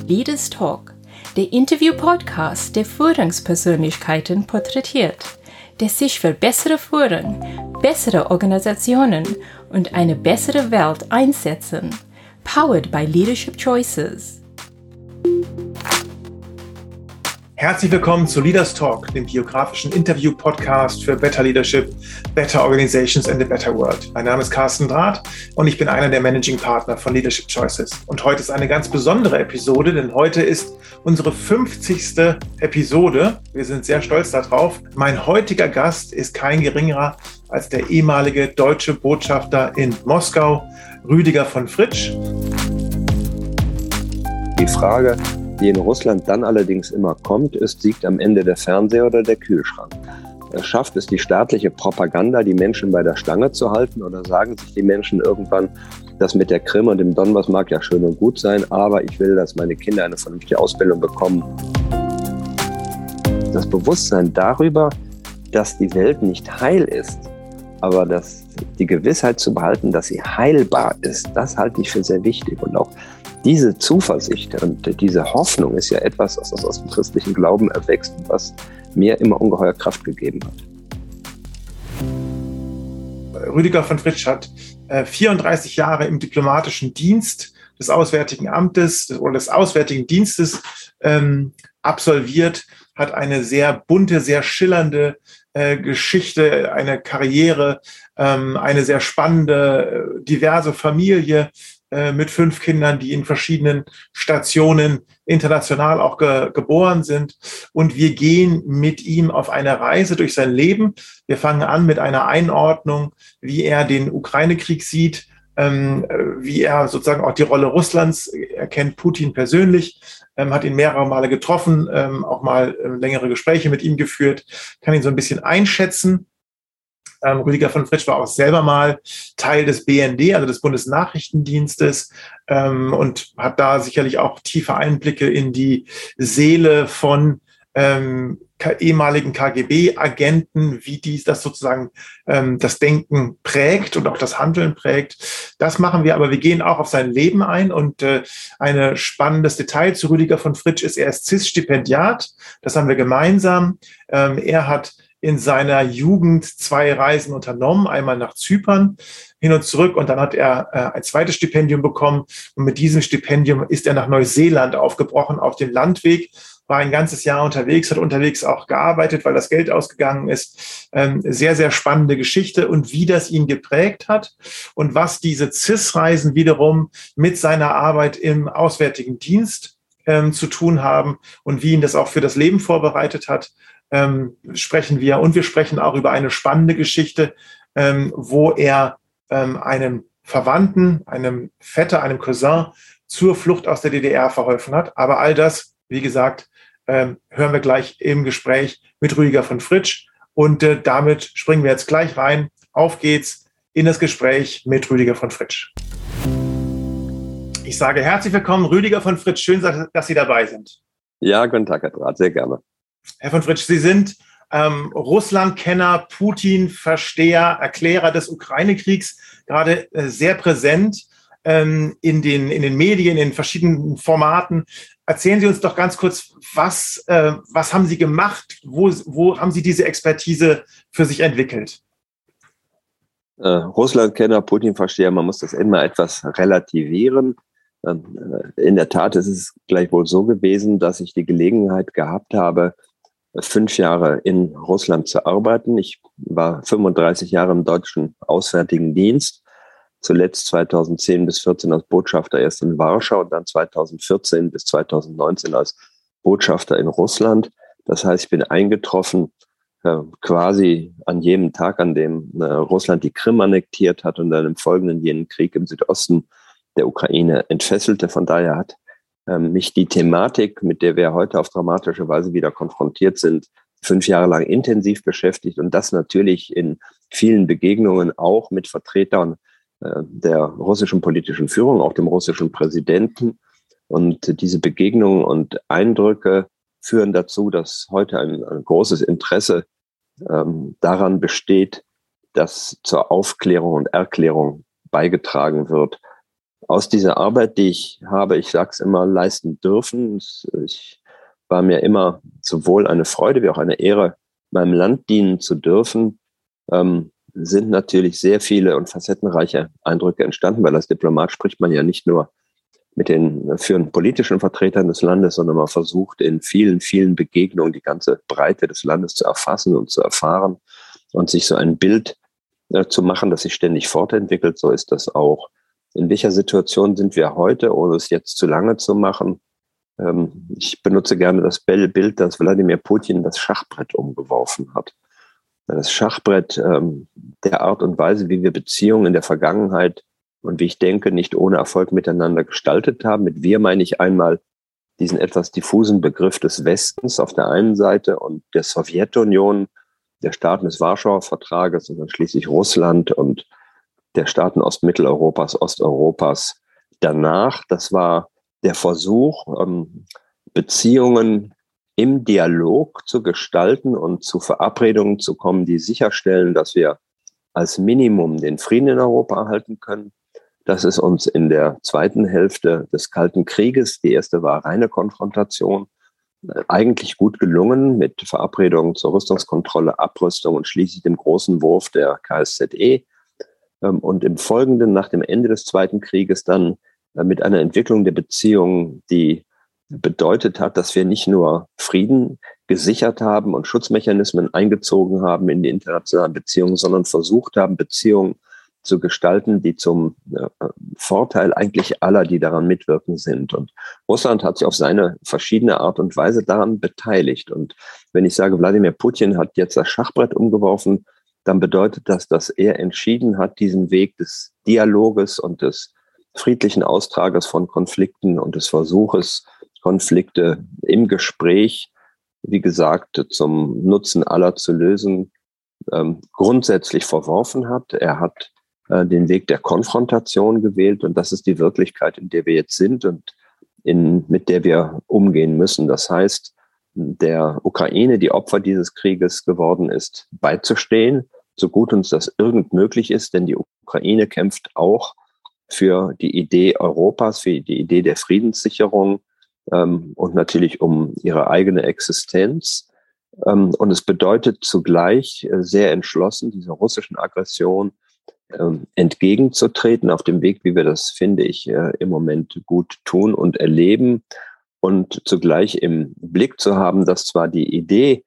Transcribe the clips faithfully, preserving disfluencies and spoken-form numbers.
Leaders Talk, der Interview-Podcast, der Führungspersönlichkeiten porträtiert, der sich für bessere Führung, bessere Organisationen und eine bessere Welt einsetzen. Powered by Leadership Choices. Herzlich willkommen zu Leaders Talk, dem biografischen Interview-Podcast für Better Leadership, Better Organizations and a Better World. Mein Name ist Carsten Drath und ich bin einer der Managing Partner von Leadership Choices. Und heute ist eine ganz besondere Episode, denn heute ist unsere fünfzigste Episode. Wir sind sehr stolz darauf. Mein heutiger Gast ist kein geringerer als der ehemalige deutsche Botschafter in Moskau, Rüdiger von Fritsch. Die Frage, die in Russland dann allerdings immer kommt, ist, siegt am Ende der Fernseher oder der Kühlschrank? Schafft es die staatliche Propaganda, die Menschen bei der Stange zu halten, oder sagen sich die Menschen irgendwann, das mit der Krim und dem Donbass mag ja schön und gut sein, aber ich will, dass meine Kinder eine vernünftige Ausbildung bekommen. Das Bewusstsein darüber, dass die Welt nicht heil ist, aber dass die Gewissheit zu behalten, dass sie heilbar ist, das halte ich für sehr wichtig. Und auch diese Zuversicht und diese Hoffnung ist ja etwas, was aus dem christlichen Glauben erwächst und was mir immer ungeheuer Kraft gegeben hat. Rüdiger von Fritsch hat äh, vierunddreißig Jahre im diplomatischen Dienst des Auswärtigen Amtes des, oder des Auswärtigen Dienstes ähm, absolviert, hat eine sehr bunte, sehr schillernde äh, Geschichte, eine Karriere, ähm, eine sehr spannende, äh, diverse Familie äh, mit fünf Kindern, die in verschiedenen Stationen international auch ge- geboren sind. Und wir gehen mit ihm auf eine Reise durch sein Leben. Wir fangen an mit einer Einordnung, wie er den Ukraine-Krieg sieht, ähm, wie er sozusagen auch die Rolle Russlands, er kennt Putin persönlich, ähm, hat ihn mehrere Male getroffen, ähm, auch mal äh, längere Gespräche mit ihm geführt, kann ihn so ein bisschen einschätzen. Ähm, Rüdiger von Fritsch war auch selber mal Teil des B N D, also des Bundesnachrichtendienstes, ähm, und hat da sicherlich auch tiefe Einblicke in die Seele von ähm, ehemaligen K G B-Agenten, wie dies das sozusagen ähm, das Denken prägt und auch das Handeln prägt. Das machen wir, aber wir gehen auch auf sein Leben ein. Und äh, ein spannendes Detail zu Rüdiger von Fritsch ist, er ist C I S-Stipendiat. Das haben wir gemeinsam. Ähm, er hat in seiner Jugend zwei Reisen unternommen, einmal nach Zypern hin und zurück, und dann hat er äh, ein zweites Stipendium bekommen, und mit diesem Stipendium ist er nach Neuseeland aufgebrochen auf den Landweg, war ein ganzes Jahr unterwegs, hat unterwegs auch gearbeitet, weil das Geld ausgegangen ist. Ähm, sehr, sehr spannende Geschichte, und wie das ihn geprägt hat und was diese C I S-Reisen wiederum mit seiner Arbeit im Auswärtigen Dienst ähm, zu tun haben und wie ihn das auch für das Leben vorbereitet hat. Ähm, sprechen wir, und wir sprechen auch über eine spannende Geschichte, ähm, wo er ähm, einem Verwandten, einem Vetter, einem Cousin zur Flucht aus der D D R verholfen hat. Aber all das, wie gesagt, ähm, hören wir gleich im Gespräch mit Rüdiger von Fritsch, und äh, damit springen wir jetzt gleich rein. Auf geht's in das Gespräch mit Rüdiger von Fritsch. Ich sage herzlich willkommen, Rüdiger von Fritsch. Schön, dass Sie dabei sind. Ja, guten Tag, Herr Drath, sehr gerne. Herr von Fritsch, Sie sind ähm, Russland-Kenner, Putin-Versteher, Erklärer des Ukraine-Kriegs, gerade äh, sehr präsent ähm, in den, in den Medien, in verschiedenen Formaten. Erzählen Sie uns doch ganz kurz, was, äh, was haben Sie gemacht? Wo, wo haben Sie diese Expertise für sich entwickelt? Äh, Russland-Kenner, Putin-Versteher, man muss das immer etwas relativieren. In der Tat ist es gleichwohl so gewesen, dass ich die Gelegenheit gehabt habe, fünf Jahre in Russland zu arbeiten. Ich war fünfunddreißig Jahre im deutschen Auswärtigen Dienst, zuletzt zweitausendzehn bis vierzehn als Botschafter erst in Warschau und dann zweitausendvierzehn bis zweitausendneunzehn als Botschafter in Russland. Das heißt, ich bin eingetroffen äh, quasi an jenem Tag, an dem äh, Russland die Krim annektiert hat und dann im folgenden jenen Krieg im Südosten der Ukraine entfesselte. Von daher hat ähm, mich die Thematik, mit der wir heute auf dramatische Weise wieder konfrontiert sind, fünf Jahre lang intensiv beschäftigt, und das natürlich in vielen Begegnungen auch mit Vertretern äh, der russischen politischen Führung, auch dem russischen Präsidenten. Und diese Begegnungen und Eindrücke führen dazu, dass heute ein, ein großes Interesse ähm, daran besteht, dass zur Aufklärung und Erklärung beigetragen wird, aus dieser Arbeit, die ich habe, ich sage es immer, leisten dürfen. Ich war mir immer sowohl eine Freude wie auch eine Ehre, meinem Land dienen zu dürfen, ähm, sind natürlich sehr viele und facettenreiche Eindrücke entstanden, weil als Diplomat spricht man ja nicht nur mit den führenden politischen Vertretern des Landes, sondern man versucht in vielen, vielen Begegnungen die ganze Breite des Landes zu erfassen und zu erfahren und sich so ein Bild äh, zu machen, das sich ständig fortentwickelt. So ist das auch. In welcher Situation sind wir heute, ohne es jetzt zu lange zu machen? Ähm, ich benutze gerne das Bild, dass Wladimir Putin das Schachbrett umgeworfen hat. Das Schachbrett ähm, der Art und Weise, wie wir Beziehungen in der Vergangenheit und wie ich denke, nicht ohne Erfolg miteinander gestaltet haben. Mit wir meine ich einmal diesen etwas diffusen Begriff des Westens auf der einen Seite und der Sowjetunion, der Staaten des Warschauer Vertrages und dann schließlich Russland und der Staaten Ostmitteleuropas, Osteuropas danach. Das war der Versuch, ähm, Beziehungen im Dialog zu gestalten und zu Verabredungen zu kommen, die sicherstellen, dass wir als Minimum den Frieden in Europa erhalten können. Das ist uns in der zweiten Hälfte des Kalten Krieges, die erste war reine Konfrontation, eigentlich gut gelungen mit Verabredungen zur Rüstungskontrolle, Abrüstung und schließlich dem großen Wurf der K S Z E. Und im Folgenden, nach dem Ende des Zweiten Krieges, dann mit einer Entwicklung der Beziehungen, die bedeutet hat, dass wir nicht nur Frieden gesichert haben und Schutzmechanismen eingezogen haben in die internationalen Beziehungen, sondern versucht haben, Beziehungen zu gestalten, die zum äh, Vorteil eigentlich aller, die daran mitwirken sind. Und Russland hat sich auf seine verschiedene Art und Weise daran beteiligt. Und wenn ich sage, Wladimir Putin hat jetzt das Schachbrett umgeworfen, dann bedeutet das, dass er entschieden hat, diesen Weg des Dialoges und des friedlichen Austrages von Konflikten und des Versuches, Konflikte im Gespräch, wie gesagt, zum Nutzen aller zu lösen, ähm, grundsätzlich verworfen hat. Er hat äh, den Weg der Konfrontation gewählt und das ist die Wirklichkeit, in der wir jetzt sind und in, mit der wir umgehen müssen. Das heißt, der Ukraine, die Opfer dieses Krieges geworden ist, beizustehen, so gut uns das irgend möglich ist, denn die Ukraine kämpft auch für die Idee Europas, für die Idee der Friedenssicherung, und natürlich um ihre eigene Existenz. Und es bedeutet zugleich sehr entschlossen, dieser russischen Aggression entgegenzutreten, auf dem Weg, wie wir das, finde ich, im Moment gut tun und erleben. Und zugleich im Blick zu haben, dass zwar die Idee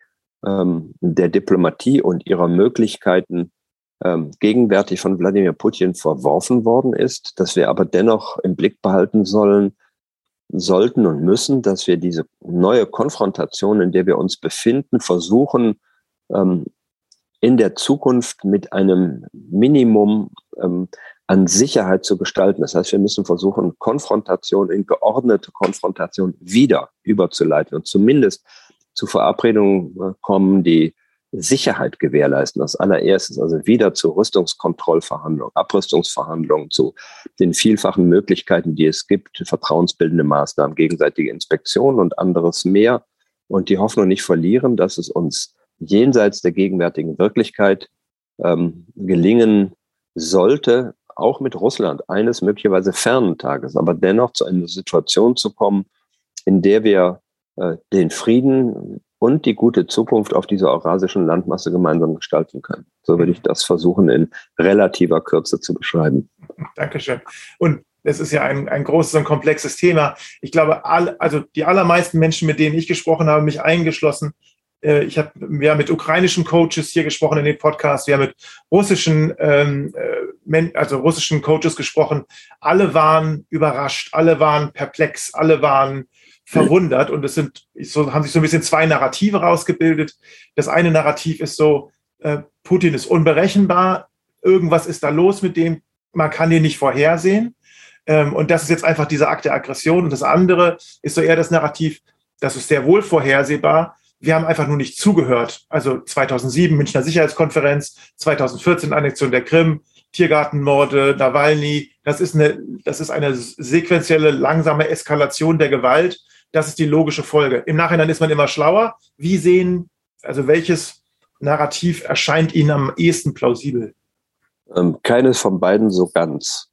der Diplomatie und ihrer Möglichkeiten gegenwärtig von Wladimir Putin verworfen worden ist, dass wir aber dennoch im Blick behalten sollen, sollten und müssen, dass wir diese neue Konfrontation, in der wir uns befinden, versuchen, ähm, in der Zukunft mit einem Minimum ähm, an Sicherheit zu gestalten. Das heißt, wir müssen versuchen, Konfrontation in geordnete Konfrontation wieder überzuleiten und zumindest zu Verabredungen äh, kommen, die Sicherheit gewährleisten. Als allererstes also wieder zu Rüstungskontrollverhandlungen, Abrüstungsverhandlungen, zu den vielfachen Möglichkeiten, die es gibt, vertrauensbildende Maßnahmen, gegenseitige Inspektionen und anderes mehr. Und die Hoffnung nicht verlieren, dass es uns jenseits der gegenwärtigen Wirklichkeit ähm, gelingen sollte, auch mit Russland eines möglicherweise fernen Tages, aber dennoch zu einer Situation zu kommen, in der wir äh, den Frieden und die gute Zukunft auf dieser eurasischen Landmasse gemeinsam gestalten können. So würde ich das versuchen, in relativer Kürze zu beschreiben. Dankeschön. Und es ist ja ein, ein großes und komplexes Thema. Ich glaube, all, also die allermeisten Menschen, mit denen ich gesprochen habe, mich eingeschlossen, äh, ich habe, wir haben mit ukrainischen Coaches hier gesprochen in den Podcast, wir haben mit russischen, ähm, also russischen Coaches gesprochen. Alle waren überrascht, alle waren perplex, alle waren verwundert und es sind so, haben sich so ein bisschen zwei Narrative rausgebildet. Das eine Narrativ ist so, äh, Putin ist unberechenbar, irgendwas ist da los mit dem, man kann den nicht vorhersehen ähm, und das ist jetzt einfach dieser Akt der Aggression. Und das andere ist so eher das Narrativ, das ist sehr wohl vorhersehbar, wir haben einfach nur nicht zugehört. Also zweitausendsieben Münchner Sicherheitskonferenz, zweitausendvierzehn Annexion der Krim, Tiergartenmorde, Nawalny, das ist eine, das ist eine sequentielle, langsame Eskalation der Gewalt. Das ist die logische Folge. Im Nachhinein ist man immer schlauer. Wie sehen, also welches Narrativ erscheint Ihnen am ehesten plausibel? Ähm, keines von beiden so ganz.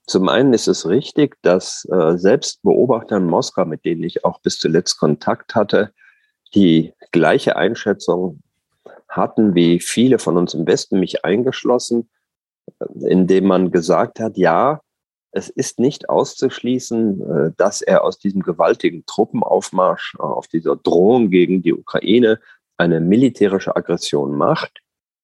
Zum einen ist es richtig, dass äh, selbst Beobachter in Moskau, mit denen ich auch bis zuletzt Kontakt hatte, die gleiche Einschätzung hatten wie viele von uns im Westen, mich eingeschlossen, indem man gesagt hat, ja, es ist nicht auszuschließen, dass er aus diesem gewaltigen Truppenaufmarsch, auf dieser Drohung gegen die Ukraine eine militärische Aggression macht.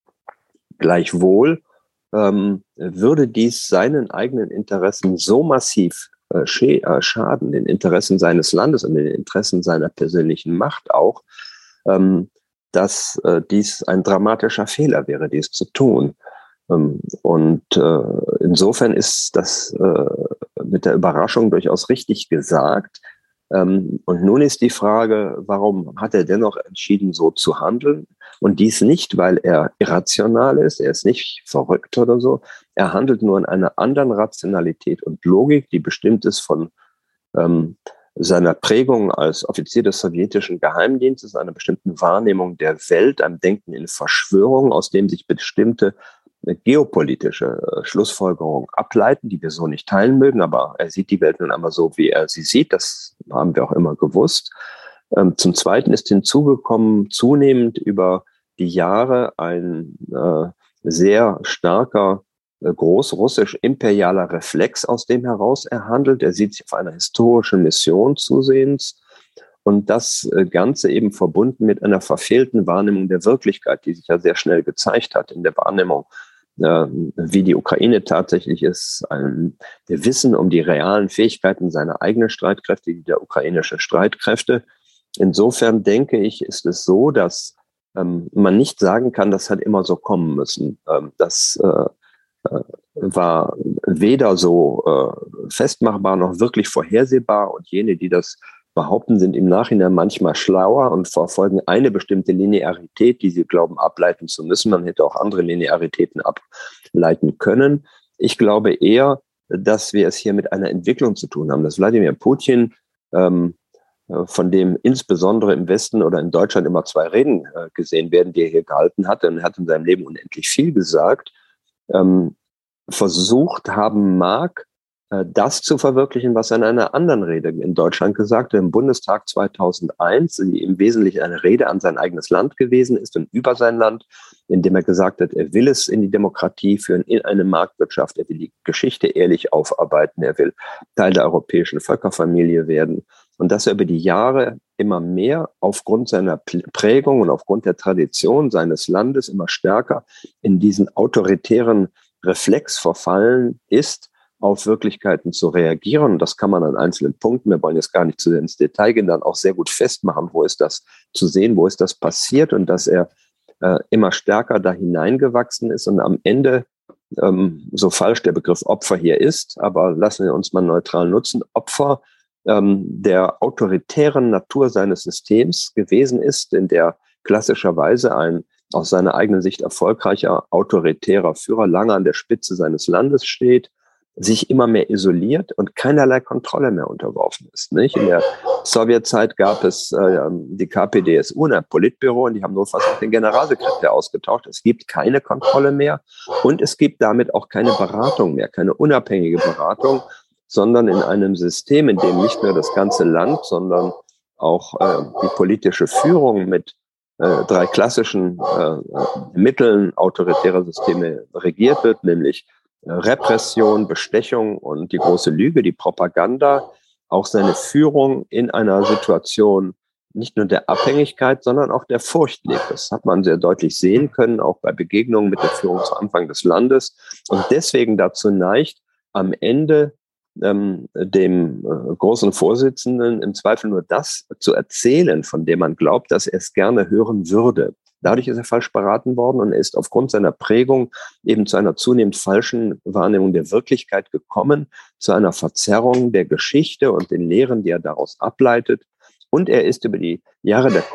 Gleichwohl ähm, würde dies seinen eigenen Interessen so massiv äh, schaden, den Interessen seines Landes und den Interessen seiner persönlichen Macht auch, ähm, dass äh, dies ein dramatischer Fehler wäre, dies zu tun. Ähm, und äh, insofern ist das äh, mit der Überraschung durchaus richtig gesagt. Ähm, und nun ist die Frage, warum hat er dennoch entschieden, so zu handeln? Und dies nicht, weil er irrational ist, er ist nicht verrückt oder so. Er handelt nur in einer anderen Rationalität und Logik, die bestimmt ist von ähm, seiner Prägung als Offizier des sowjetischen Geheimdienstes, einer bestimmten Wahrnehmung der Welt, einem Denken in Verschwörungen, aus dem sich bestimmte geopolitische Schlussfolgerungen ableiten, die wir so nicht teilen mögen, aber er sieht die Welt nun einmal so, wie er sie sieht. Das haben wir auch immer gewusst. Zum Zweiten ist hinzugekommen, zunehmend über die Jahre ein äh, sehr starker äh, großrussisch-imperialer Reflex, aus dem heraus er handelt. Er sieht sich auf einer historischen Mission zusehends. Und das Ganze eben verbunden mit einer verfehlten Wahrnehmung der Wirklichkeit, die sich ja sehr schnell gezeigt hat in der Wahrnehmung, äh, wie die Ukraine tatsächlich ist. Ein, wir wissen um die realen Fähigkeiten seiner eigenen Streitkräfte, die der ukrainischen Streitkräfte. Insofern denke ich, ist es so, dass ähm, man nicht sagen kann, das hat immer so kommen müssen. Ähm, das äh, äh, war weder so äh, festmachbar noch wirklich vorhersehbar. Und jene, die das behaupten, sind im Nachhinein manchmal schlauer und verfolgen eine bestimmte Linearität, die sie glauben, ableiten zu müssen. Man hätte auch andere Linearitäten ableiten können. Ich glaube eher, dass wir es hier mit einer Entwicklung zu tun haben, dass Wladimir Putin, ähm, von dem insbesondere im Westen oder in Deutschland immer zwei Reden äh, gesehen werden, die er hier gehalten hat, und er hat in seinem Leben unendlich viel gesagt, ähm, versucht haben mag, das zu verwirklichen, was er in einer anderen Rede in Deutschland gesagt hat, im Bundestag zweitausendeins, die im Wesentlichen eine Rede an sein eigenes Land gewesen ist und über sein Land, indem er gesagt hat, er will es in die Demokratie führen, in eine Marktwirtschaft, er will die Geschichte ehrlich aufarbeiten, er will Teil der europäischen Völkerfamilie werden, und dass er über die Jahre immer mehr aufgrund seiner Prägung und aufgrund der Tradition seines Landes immer stärker in diesen autoritären Reflex verfallen ist, auf Wirklichkeiten zu reagieren. Und das kann man an einzelnen Punkten, wir wollen jetzt gar nicht zu sehr ins Detail gehen, dann auch sehr gut festmachen, wo ist das zu sehen, wo ist das passiert, und dass er äh, immer stärker da hineingewachsen ist und am Ende, ähm, so falsch der Begriff Opfer hier ist, aber lassen wir uns mal neutral nutzen, Opfer ähm, der autoritären Natur seines Systems gewesen ist, in der klassischerweise ein aus seiner eigenen Sicht erfolgreicher autoritärer Führer lange an der Spitze seines Landes steht, sich immer mehr isoliert und keinerlei Kontrolle mehr unterworfen ist. Nicht? In der Sowjetzeit gab es äh, die K P D S U, ein Politbüro, und die haben nur fast den Generalsekretär ausgetauscht. Es gibt keine Kontrolle mehr und es gibt damit auch keine Beratung mehr, keine unabhängige Beratung, sondern in einem System, in dem nicht nur das ganze Land, sondern auch äh, die politische Führung mit äh, drei klassischen äh, Mitteln autoritärer Systeme regiert wird, nämlich Repression, Bestechung und die große Lüge, die Propaganda, auch seine Führung in einer Situation nicht nur der Abhängigkeit, sondern auch der Furcht lebt. Das hat man sehr deutlich sehen können, auch bei Begegnungen mit der Führung zu Anfang des Landes, und deswegen dazu neigt, am Ende ähm, dem äh, großen Vorsitzenden im Zweifel nur das zu erzählen, von dem man glaubt, dass er es gerne hören würde. Dadurch ist er falsch beraten worden und er ist aufgrund seiner Prägung eben zu einer zunehmend falschen Wahrnehmung der Wirklichkeit gekommen, zu einer Verzerrung der Geschichte und den Lehren, die er daraus ableitet. Und er ist über die Jahre der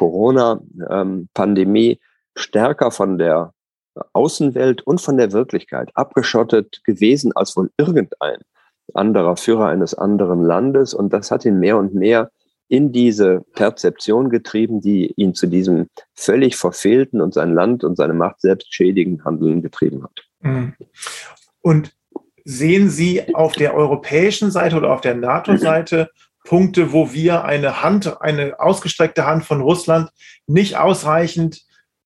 Corona-Pandemie stärker von der Außenwelt und von der Wirklichkeit abgeschottet gewesen als wohl irgendein anderer Führer eines anderen Landes. Und das hat ihn mehr und mehr in diese Perzeption getrieben, die ihn zu diesem völlig verfehlten und sein Land und seine Macht selbst schädigenden Handeln getrieben hat. Und sehen Sie auf der europäischen Seite oder auf der NATO-Seite Punkte, wo wir eine Hand, eine ausgestreckte Hand von Russland nicht ausreichend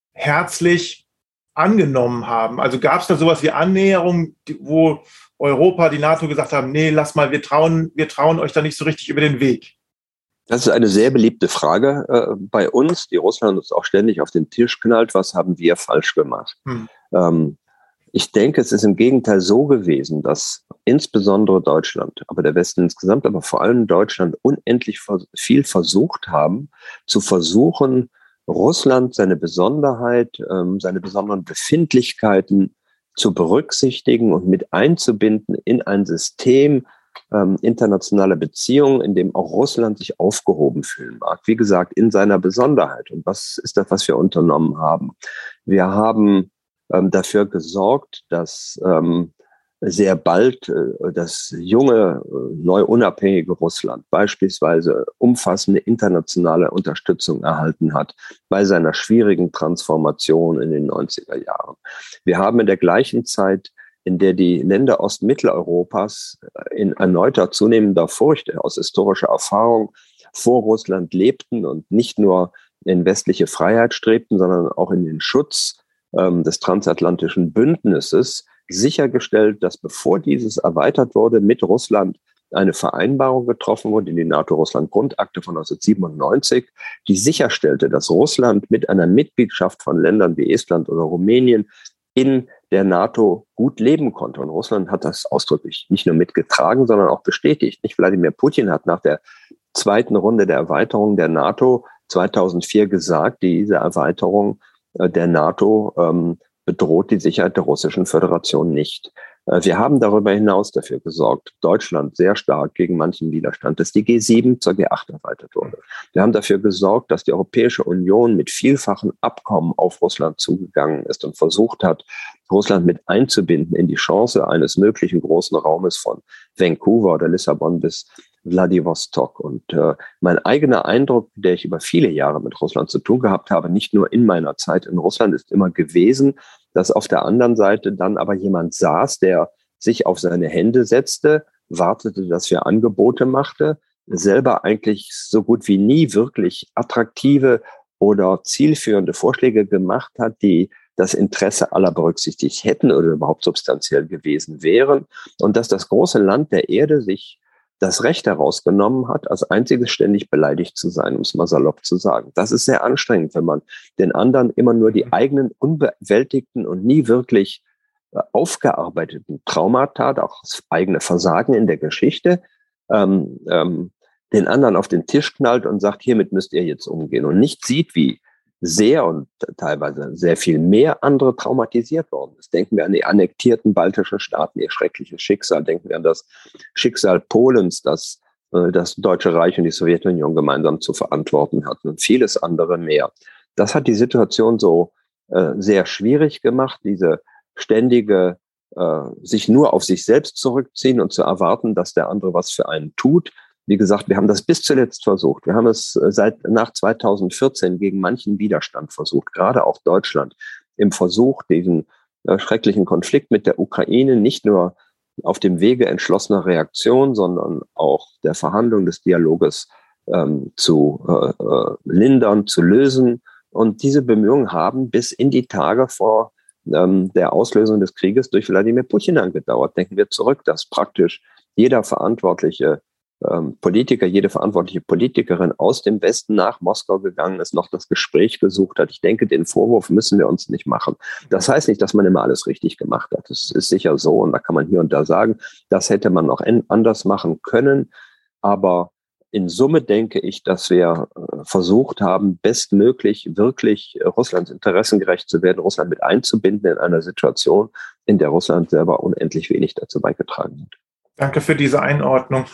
herzlich angenommen haben? Also gab es da sowas wie Annäherung, wo Europa, die NATO gesagt haben, nee, lass mal, wir trauen, wir trauen euch da nicht so richtig über den Weg? Das ist eine sehr beliebte Frage äh, bei uns, die Russland uns auch ständig auf den Tisch knallt. Was haben wir falsch gemacht? Hm. Ähm, ich denke, es ist im Gegenteil so gewesen, dass insbesondere Deutschland, aber der Westen insgesamt, aber vor allem Deutschland unendlich viel versucht haben, zu versuchen, Russland seine Besonderheit, ähm, seine besonderen Befindlichkeiten zu berücksichtigen und mit einzubinden in ein System ähm, internationaler Beziehungen, in dem auch Russland sich aufgehoben fühlen mag. Wie gesagt, in seiner Besonderheit. Und was ist das, was wir unternommen haben? Wir haben ähm, dafür gesorgt, dass ähm, sehr bald äh, das junge, äh, neu unabhängige Russland beispielsweise umfassende internationale Unterstützung erhalten hat bei seiner schwierigen Transformation in den neunziger Jahren. Wir haben in der gleichen Zeit, in der die Länder Ostmitteleuropas in erneuter zunehmender Furcht aus historischer Erfahrung vor Russland lebten und nicht nur in westliche Freiheit strebten, sondern auch in den Schutz ähm, des transatlantischen Bündnisses, sichergestellt, dass bevor dieses erweitert wurde mit Russland eine Vereinbarung getroffen wurde, die NATO-Russland-Grundakte von neunzehnhundertsiebenundneunzig, die sicherstellte, dass Russland mit einer Mitgliedschaft von Ländern wie Estland oder Rumänien in der NATO gut leben konnte. Und Russland hat das ausdrücklich nicht nur mitgetragen, sondern auch bestätigt. Nicht Wladimir Putin hat nach der zweiten Runde der Erweiterung der NATO zweitausendvier gesagt, diese Erweiterung der NATO ähm, bedroht die Sicherheit der Russischen Föderation nicht. Wir haben darüber hinaus dafür gesorgt, Deutschland sehr stark gegen manchen Widerstand, dass die G sieben zur G acht erweitert wurde. Wir haben dafür gesorgt, dass die Europäische Union mit vielfachen Abkommen auf Russland zugegangen ist und versucht hat, Russland mit einzubinden in die Chance eines möglichen großen Raumes von Vancouver oder Lissabon bis Wladiwostok. Und äh, mein eigener Eindruck, der ich über viele Jahre mit Russland zu tun gehabt habe, nicht nur in meiner Zeit in Russland, ist immer gewesen, dass auf der anderen Seite dann aber jemand saß, der sich auf seine Hände setzte, wartete, dass wir Angebote machte, selber eigentlich so gut wie nie wirklich attraktive oder zielführende Vorschläge gemacht hat, die das Interesse aller berücksichtigt hätten oder überhaupt substanziell gewesen wären. Und dass das große Land der Erde sich das Recht herausgenommen hat, als einziges ständig beleidigt zu sein, um es mal salopp zu sagen. Das ist sehr anstrengend, wenn man den anderen immer nur die eigenen unbewältigten und nie wirklich aufgearbeiteten Traumata, auch das eigene Versagen in der Geschichte, ähm, ähm, den anderen auf den Tisch knallt und sagt, hiermit müsst ihr jetzt umgehen, und nicht sieht, wie sehr und teilweise sehr viel mehr andere traumatisiert worden ist. Denken wir an die annektierten baltischen Staaten, ihr schreckliches Schicksal. Denken wir an das Schicksal Polens, das äh, das Deutsche Reich und die Sowjetunion gemeinsam zu verantworten hatten, und vieles andere mehr. Das hat die Situation so äh, sehr schwierig gemacht, diese ständige äh, sich nur auf sich selbst zurückziehen und zu erwarten, dass der andere was für einen tut. Wie gesagt, wir haben das bis zuletzt versucht. Wir haben es seit nach zweitausendvierzehn gegen manchen Widerstand versucht, gerade auch Deutschland, im Versuch, diesen äh, schrecklichen Konflikt mit der Ukraine nicht nur auf dem Wege entschlossener Reaktion, sondern auch der Verhandlung, des Dialoges ähm, zu äh, äh, lindern, zu lösen. Und diese Bemühungen haben bis in die Tage vor ähm, der Auslösung des Krieges durch Wladimir Putin angedauert. Denken wir zurück, dass praktisch jeder verantwortliche Politiker, jede verantwortliche Politikerin aus dem Westen nach Moskau gegangen ist, noch das Gespräch gesucht hat. Ich denke, den Vorwurf müssen wir uns nicht machen. Das heißt nicht, dass man immer alles richtig gemacht hat. Das ist sicher so, und da kann man hier und da sagen, das hätte man noch anders machen können. Aber in Summe denke ich, dass wir versucht haben, bestmöglich wirklich Russlands Interessen gerecht zu werden, Russland mit einzubinden in einer Situation, in der Russland selber unendlich wenig dazu beigetragen hat. Danke für diese Einordnung.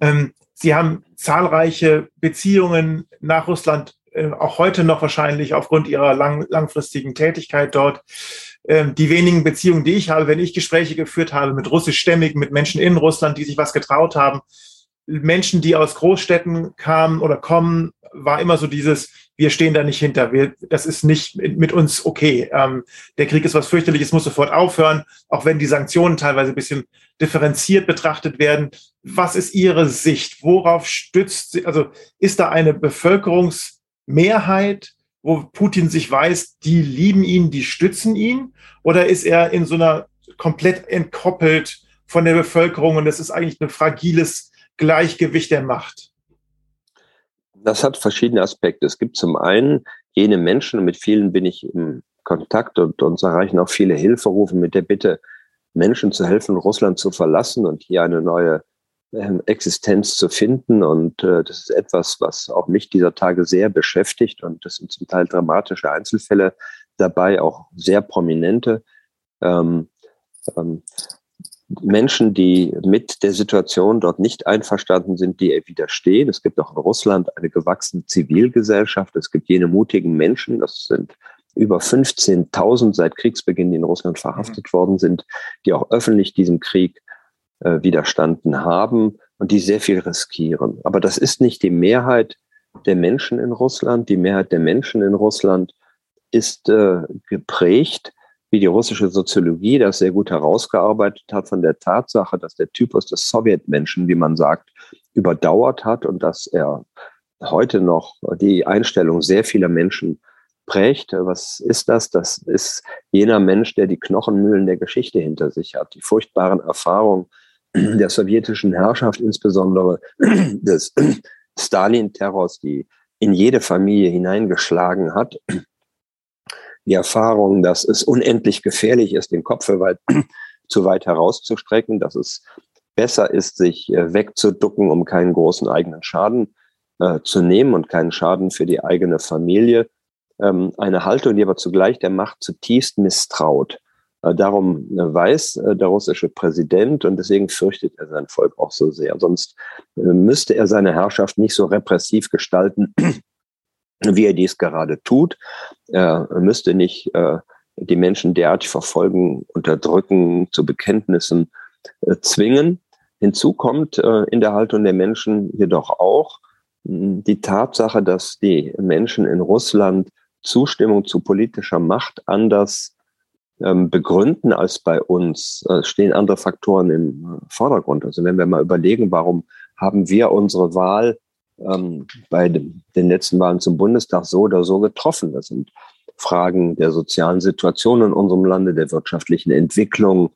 Sie haben zahlreiche Beziehungen nach Russland, auch heute noch wahrscheinlich aufgrund Ihrer lang, langfristigen Tätigkeit dort. Die wenigen Beziehungen, die ich habe, wenn ich Gespräche geführt habe mit russischstämmigen, mit Menschen in Russland, die sich was getraut haben, Menschen, die aus Großstädten kamen oder kommen, war immer so dieses, wir stehen da nicht hinter, wir, das ist nicht mit uns okay. Ähm, der Krieg ist was fürchterliches, muss sofort aufhören, auch wenn die Sanktionen teilweise ein bisschen differenziert betrachtet werden. Was ist Ihre Sicht? Worauf stützt sie? Also ist da eine Bevölkerungsmehrheit, wo Putin sich weiß, die lieben ihn, die stützen ihn? Oder ist er in so einer komplett entkoppelt von der Bevölkerung und es ist eigentlich ein fragiles Gleichgewicht der Macht? Das hat verschiedene Aspekte. Es gibt zum einen jene Menschen, und mit vielen bin ich im Kontakt und uns erreichen auch viele Hilferufe mit der Bitte, Menschen zu helfen, Russland zu verlassen und hier eine neue äh, Existenz zu finden. Und äh, das ist etwas, was auch mich dieser Tage sehr beschäftigt. Und das sind zum Teil dramatische Einzelfälle dabei, auch sehr prominente. Ähm, ähm, Menschen, die mit der Situation dort nicht einverstanden sind, die ihr widerstehen. Es gibt auch in Russland eine gewachsene Zivilgesellschaft. Es gibt jene mutigen Menschen, das sind über fünfzehntausend seit Kriegsbeginn, die in Russland verhaftet mhm. worden sind, die auch öffentlich diesem Krieg äh, widerstanden haben und die sehr viel riskieren. Aber das ist nicht die Mehrheit der Menschen in Russland. Die Mehrheit der Menschen in Russland ist äh, geprägt, wie die russische Soziologie das sehr gut herausgearbeitet hat, von der Tatsache, dass der Typus des Sowjetmenschen, wie man sagt, überdauert hat und dass er heute noch die Einstellung sehr vieler Menschen prägt. Was ist das? Das ist jener Mensch, der die Knochenmühlen der Geschichte hinter sich hat, die furchtbaren Erfahrungen der sowjetischen Herrschaft, insbesondere des Stalin-Terrors, die in jede Familie hineingeschlagen hat. Die Erfahrung, dass es unendlich gefährlich ist, den Kopf weit, zu weit herauszustrecken, dass es besser ist, sich wegzuducken, um keinen großen eigenen Schaden äh, zu nehmen und keinen Schaden für die eigene Familie. Ähm, eine Haltung, die aber zugleich der Macht zutiefst misstraut. Äh, darum äh, weiß äh, der russische Präsident und deswegen fürchtet er sein Volk auch so sehr. Sonst äh, müsste er seine Herrschaft nicht so repressiv gestalten, wie er dies gerade tut. Er müsste nicht äh, die Menschen derartig verfolgen, unterdrücken, zu Bekenntnissen äh, zwingen. Hinzu kommt äh, in der Haltung der Menschen jedoch auch mh, die Tatsache, dass die Menschen in Russland Zustimmung zu politischer Macht anders ähm, begründen als bei uns. Es äh, stehen andere Faktoren im Vordergrund. Also wenn wir mal überlegen, warum haben wir unsere Wahl ähm, bei den, den letzten Wahlen zum Bundestag so oder so getroffen. Das sind Fragen der sozialen Situation in unserem Lande, der wirtschaftlichen Entwicklung,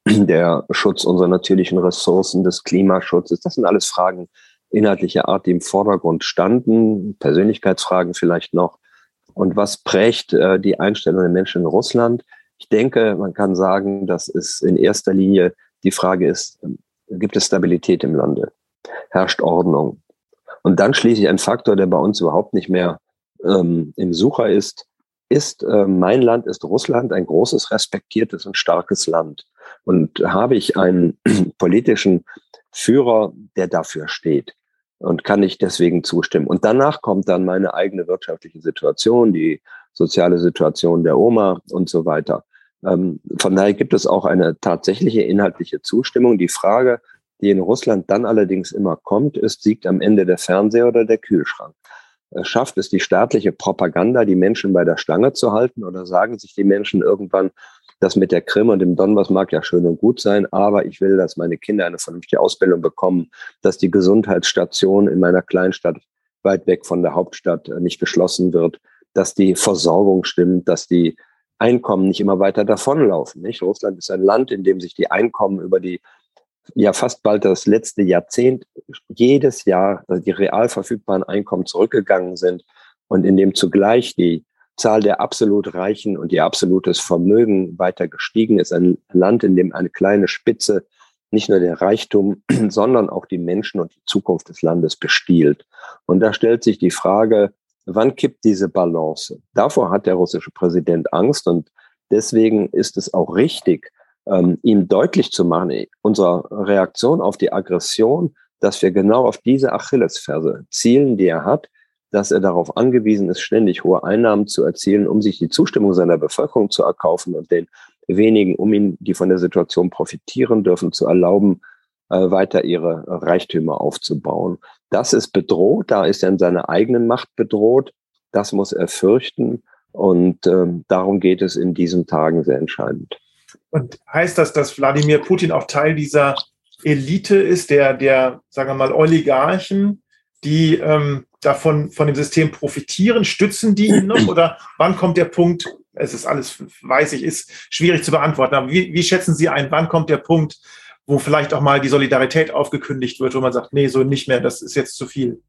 der Schutz unserer natürlichen Ressourcen, des Klimaschutzes. Das sind alles Fragen inhaltlicher Art, die im Vordergrund standen, Persönlichkeitsfragen vielleicht noch. Und was prägt äh, die Einstellung der Menschen in Russland? Ich denke, man kann sagen, dass es in erster Linie die Frage ist, gibt es Stabilität im Lande? Herrscht Ordnung? Und dann schließlich ein Faktor, der bei uns überhaupt nicht mehr ähm, im Sucher ist, ist äh, mein Land, ist Russland ein großes, respektiertes und starkes Land. Und habe ich einen politischen Führer, der dafür steht? Und kann ich deswegen zustimmen. Und danach kommt dann meine eigene wirtschaftliche Situation, die soziale Situation der Oma und so weiter. Ähm, von daher gibt es auch eine tatsächliche inhaltliche Zustimmung. Die Frage, die in Russland dann allerdings immer kommt, ist, siegt am Ende der Fernseher oder der Kühlschrank? Äh, schafft es die staatliche Propaganda, die Menschen bei der Stange zu halten? Oder sagen sich die Menschen irgendwann, das mit der Krim und dem Donbass mag ja schön und gut sein, aber ich will, dass meine Kinder eine vernünftige Ausbildung bekommen, dass die Gesundheitsstation in meiner Kleinstadt weit weg von der Hauptstadt nicht geschlossen wird, dass die Versorgung stimmt, dass die Einkommen nicht immer weiter davonlaufen. Nicht? Russland ist ein Land, in dem sich die Einkommen über die, ja fast bald das letzte Jahrzehnt, jedes Jahr die real verfügbaren Einkommen zurückgegangen sind und in dem zugleich die Zahl der absolut Reichen und ihr absolutes Vermögen weiter gestiegen ist. Ein Land, in dem eine kleine Spitze nicht nur den Reichtum, sondern auch die Menschen und die Zukunft des Landes bestiehlt. Und da stellt sich die Frage, wann kippt diese Balance? Davor hat der russische Präsident Angst und deswegen ist es auch richtig, ähm, ihm deutlich zu machen, unsere Reaktion auf die Aggression, dass wir genau auf diese Achillesferse zielen, die er hat, dass er darauf angewiesen ist, ständig hohe Einnahmen zu erzielen, um sich die Zustimmung seiner Bevölkerung zu erkaufen und den wenigen um ihn, die von der Situation profitieren dürfen, zu erlauben, äh, weiter ihre Reichtümer aufzubauen. das ist bedroht, da ist er in seiner eigenen Macht bedroht, das muss er fürchten und ähm, darum geht es in diesen Tagen sehr entscheidend. Und heißt das, dass Wladimir Putin auch Teil dieser Elite ist, der, der sagen wir mal, Oligarchen, die ähm, davon von dem System profitieren? Stützen die ihn noch? Oder wann kommt der Punkt, es ist alles, weiß ich, ist schwierig zu beantworten, aber wie, wie schätzen Sie ein, wann kommt der Punkt, wo vielleicht auch mal die Solidarität aufgekündigt wird, wo man sagt, nee, so nicht mehr, das ist jetzt zu viel?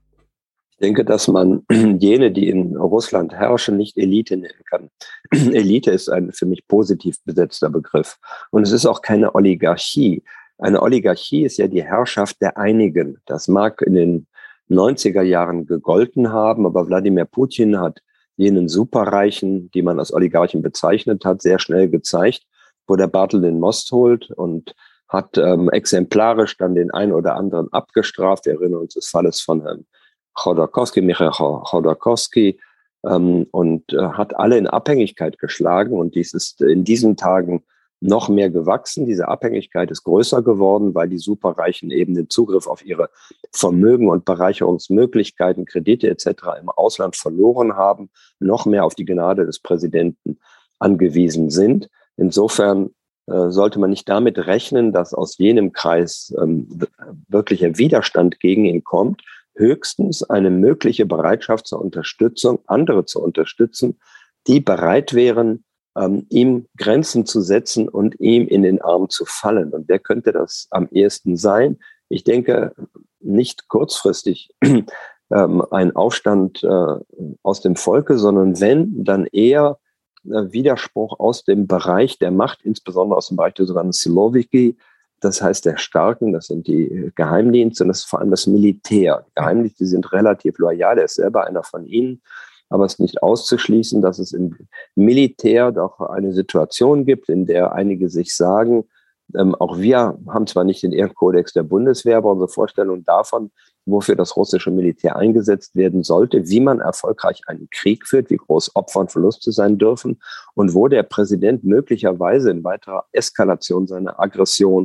Ich denke, dass man jene, die in Russland herrschen, nicht Elite nennen kann. Elite ist ein für mich positiv besetzter Begriff. Und es ist auch keine Oligarchie. Eine Oligarchie ist ja die Herrschaft der Einigen. Das mag in den neunziger Jahren gegolten haben, aber Wladimir Putin hat jenen Superreichen, die man als Oligarchen bezeichnet hat, sehr schnell gezeigt, wo der Bartel den Most holt und hat ähm, exemplarisch dann den einen oder anderen abgestraft. Wir erinnern uns des Falles von Herrn Chodorkowski, Michail Chodorkowski, ähm, und äh, hat alle in Abhängigkeit geschlagen. Und dies ist in diesen Tagen noch mehr gewachsen. Diese Abhängigkeit ist größer geworden, weil die Superreichen eben den Zugriff auf ihre Vermögen und Bereicherungsmöglichkeiten, Kredite et cetera im Ausland verloren haben, noch mehr auf die Gnade des Präsidenten angewiesen sind. Insofern äh, sollte man nicht damit rechnen, dass aus jenem Kreis ähm, wirklicher Widerstand gegen ihn kommt. Höchstens eine mögliche Bereitschaft zur Unterstützung, andere zu unterstützen, die bereit wären, ähm, ihm Grenzen zu setzen und ihm in den Arm zu fallen. Und wer könnte das am ehesten sein? Ich denke, nicht kurzfristig ähm, ein Aufstand äh, aus dem Volke, sondern wenn, dann eher äh, Widerspruch aus dem Bereich der Macht, insbesondere aus dem Bereich der sogenannten Siloviki, das heißt der Starken, das sind die Geheimdienste und das ist vor allem das Militär. Die Geheimdienste sind relativ loyal, er ist selber einer von ihnen, aber es ist nicht auszuschließen, dass es im Militär doch eine Situation gibt, in der einige sich sagen, ähm, auch wir haben zwar nicht den Ehrenkodex der Bundeswehr, aber unsere Vorstellung davon, wofür das russische Militär eingesetzt werden sollte, wie man erfolgreich einen Krieg führt, wie groß Opfer und Verluste sein dürfen und wo der Präsident möglicherweise in weiterer Eskalation seiner Aggression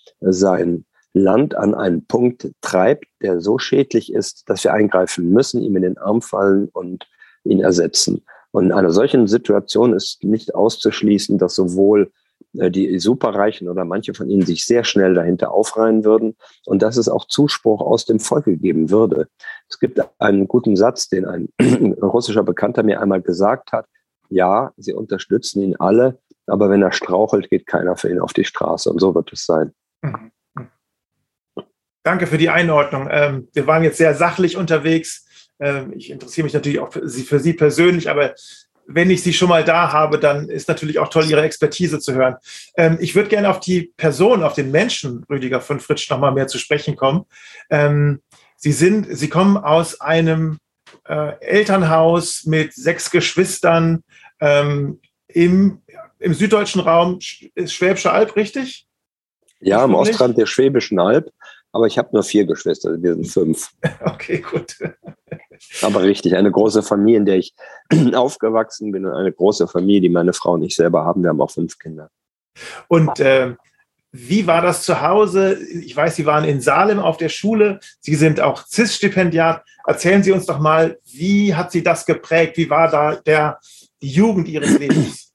sein Land an einen Punkt treibt, der so schädlich ist, dass wir eingreifen müssen, ihm in den Arm fallen und ihn ersetzen. Und in einer solchen Situation ist nicht auszuschließen, dass sowohl die Superreichen oder manche von ihnen sich sehr schnell dahinter aufreihen würden und dass es auch Zuspruch aus dem Volke geben würde. Es gibt einen guten Satz, den ein russischer Bekannter mir einmal gesagt hat: Ja, sie unterstützen ihn alle, aber wenn er strauchelt, geht keiner für ihn auf die Straße. Und so wird es sein. Danke für die Einordnung. Ähm, wir waren jetzt sehr sachlich unterwegs. Ähm, ich interessiere mich natürlich auch für Sie, für Sie persönlich, aber wenn ich Sie schon mal da habe, dann ist natürlich auch toll, Ihre Expertise zu hören. Ähm, ich würde gerne auf die Person, auf den Menschen Rüdiger von Fritsch noch mal mehr zu sprechen kommen. Ähm, Sie sind, Sie kommen aus einem äh, Elternhaus mit sechs Geschwistern ähm, im, im süddeutschen Raum, ist Schwäbische Alb, richtig? Ja, am Ostrand der Schwäbischen Alb, aber ich habe nur vier Geschwister, wir sind fünf. Okay, gut. Aber richtig, eine große Familie, in der ich aufgewachsen bin und eine große Familie, die meine Frau und ich selber haben. Wir haben auch fünf Kinder. Und äh, wie war das zu Hause? Ich weiß, Sie waren in Salem auf der Schule. Sie sind auch C I S-Stipendiat. Erzählen Sie uns doch mal, wie hat Sie das geprägt? Wie war da der, die Jugend Ihres Lebens?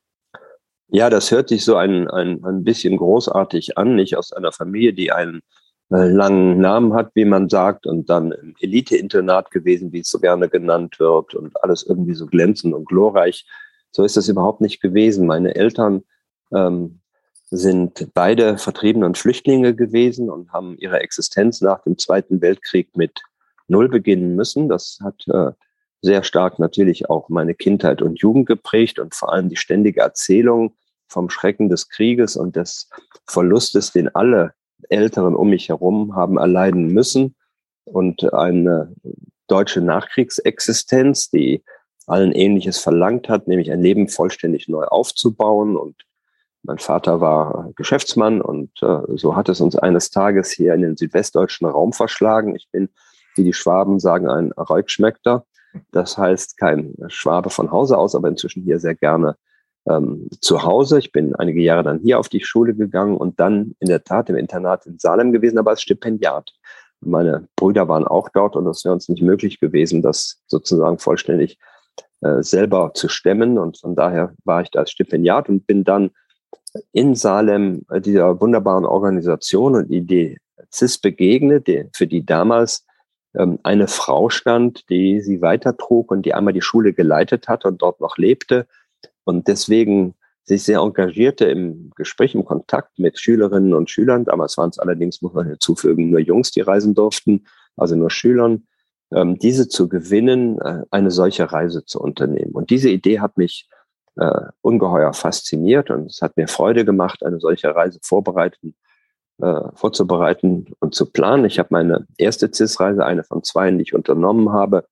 Ja, das hört sich so ein, ein, ein bisschen großartig an, nicht aus einer Familie, die einen äh, langen Namen hat, wie man sagt, und dann im Elite-Internat gewesen, wie es so gerne genannt wird, und alles irgendwie so glänzend und glorreich. So ist das überhaupt nicht gewesen. Meine Eltern ähm, sind beide Vertriebene und Flüchtlinge gewesen und haben ihre Existenz nach dem Zweiten Weltkrieg mit Null beginnen müssen. Das hat äh, sehr stark natürlich auch meine Kindheit und Jugend geprägt und vor allem die ständige Erzählung vom Schrecken des Krieges und des Verlustes, den alle Älteren um mich herum haben erleiden müssen, und eine deutsche Nachkriegsexistenz, die allen Ähnliches verlangt hat, nämlich ein Leben vollständig neu aufzubauen. Und mein Vater war Geschäftsmann und äh, so hat es uns eines Tages hier in den südwestdeutschen Raum verschlagen. Ich bin, wie die Schwaben sagen, ein Reutschmeckter. Das heißt, kein Schwabe von Hause aus, aber inzwischen hier sehr gerne ähm, zu Hause. Ich bin einige Jahre dann hier auf die Schule gegangen und dann in der Tat im Internat in Salem gewesen, aber als Stipendiat. Meine Brüder waren auch dort und es wäre uns nicht möglich gewesen, das sozusagen vollständig äh, selber zu stemmen. Und von daher war ich da als Stipendiat und bin dann in Salem äh, dieser wunderbaren Organisation und Idee C I S begegnet, die, für die damals ähm, eine Frau stand, die sie weitertrug und die einmal die Schule geleitet hat und dort noch lebte und deswegen sich sehr engagierte im Gespräch, im Kontakt mit Schülerinnen und Schülern. Damals waren es allerdings, muss man hinzufügen, nur Jungs, die reisen durften, also nur Schülern, ähm, diese zu gewinnen, äh, eine solche Reise zu unternehmen. Und diese Idee hat mich äh, ungeheuer fasziniert und es hat mir Freude gemacht, eine solche Reise vorbereiten, äh, vorzubereiten und zu planen. Ich habe meine erste C I S-Reise, eine von zwei, die ich unternommen habe,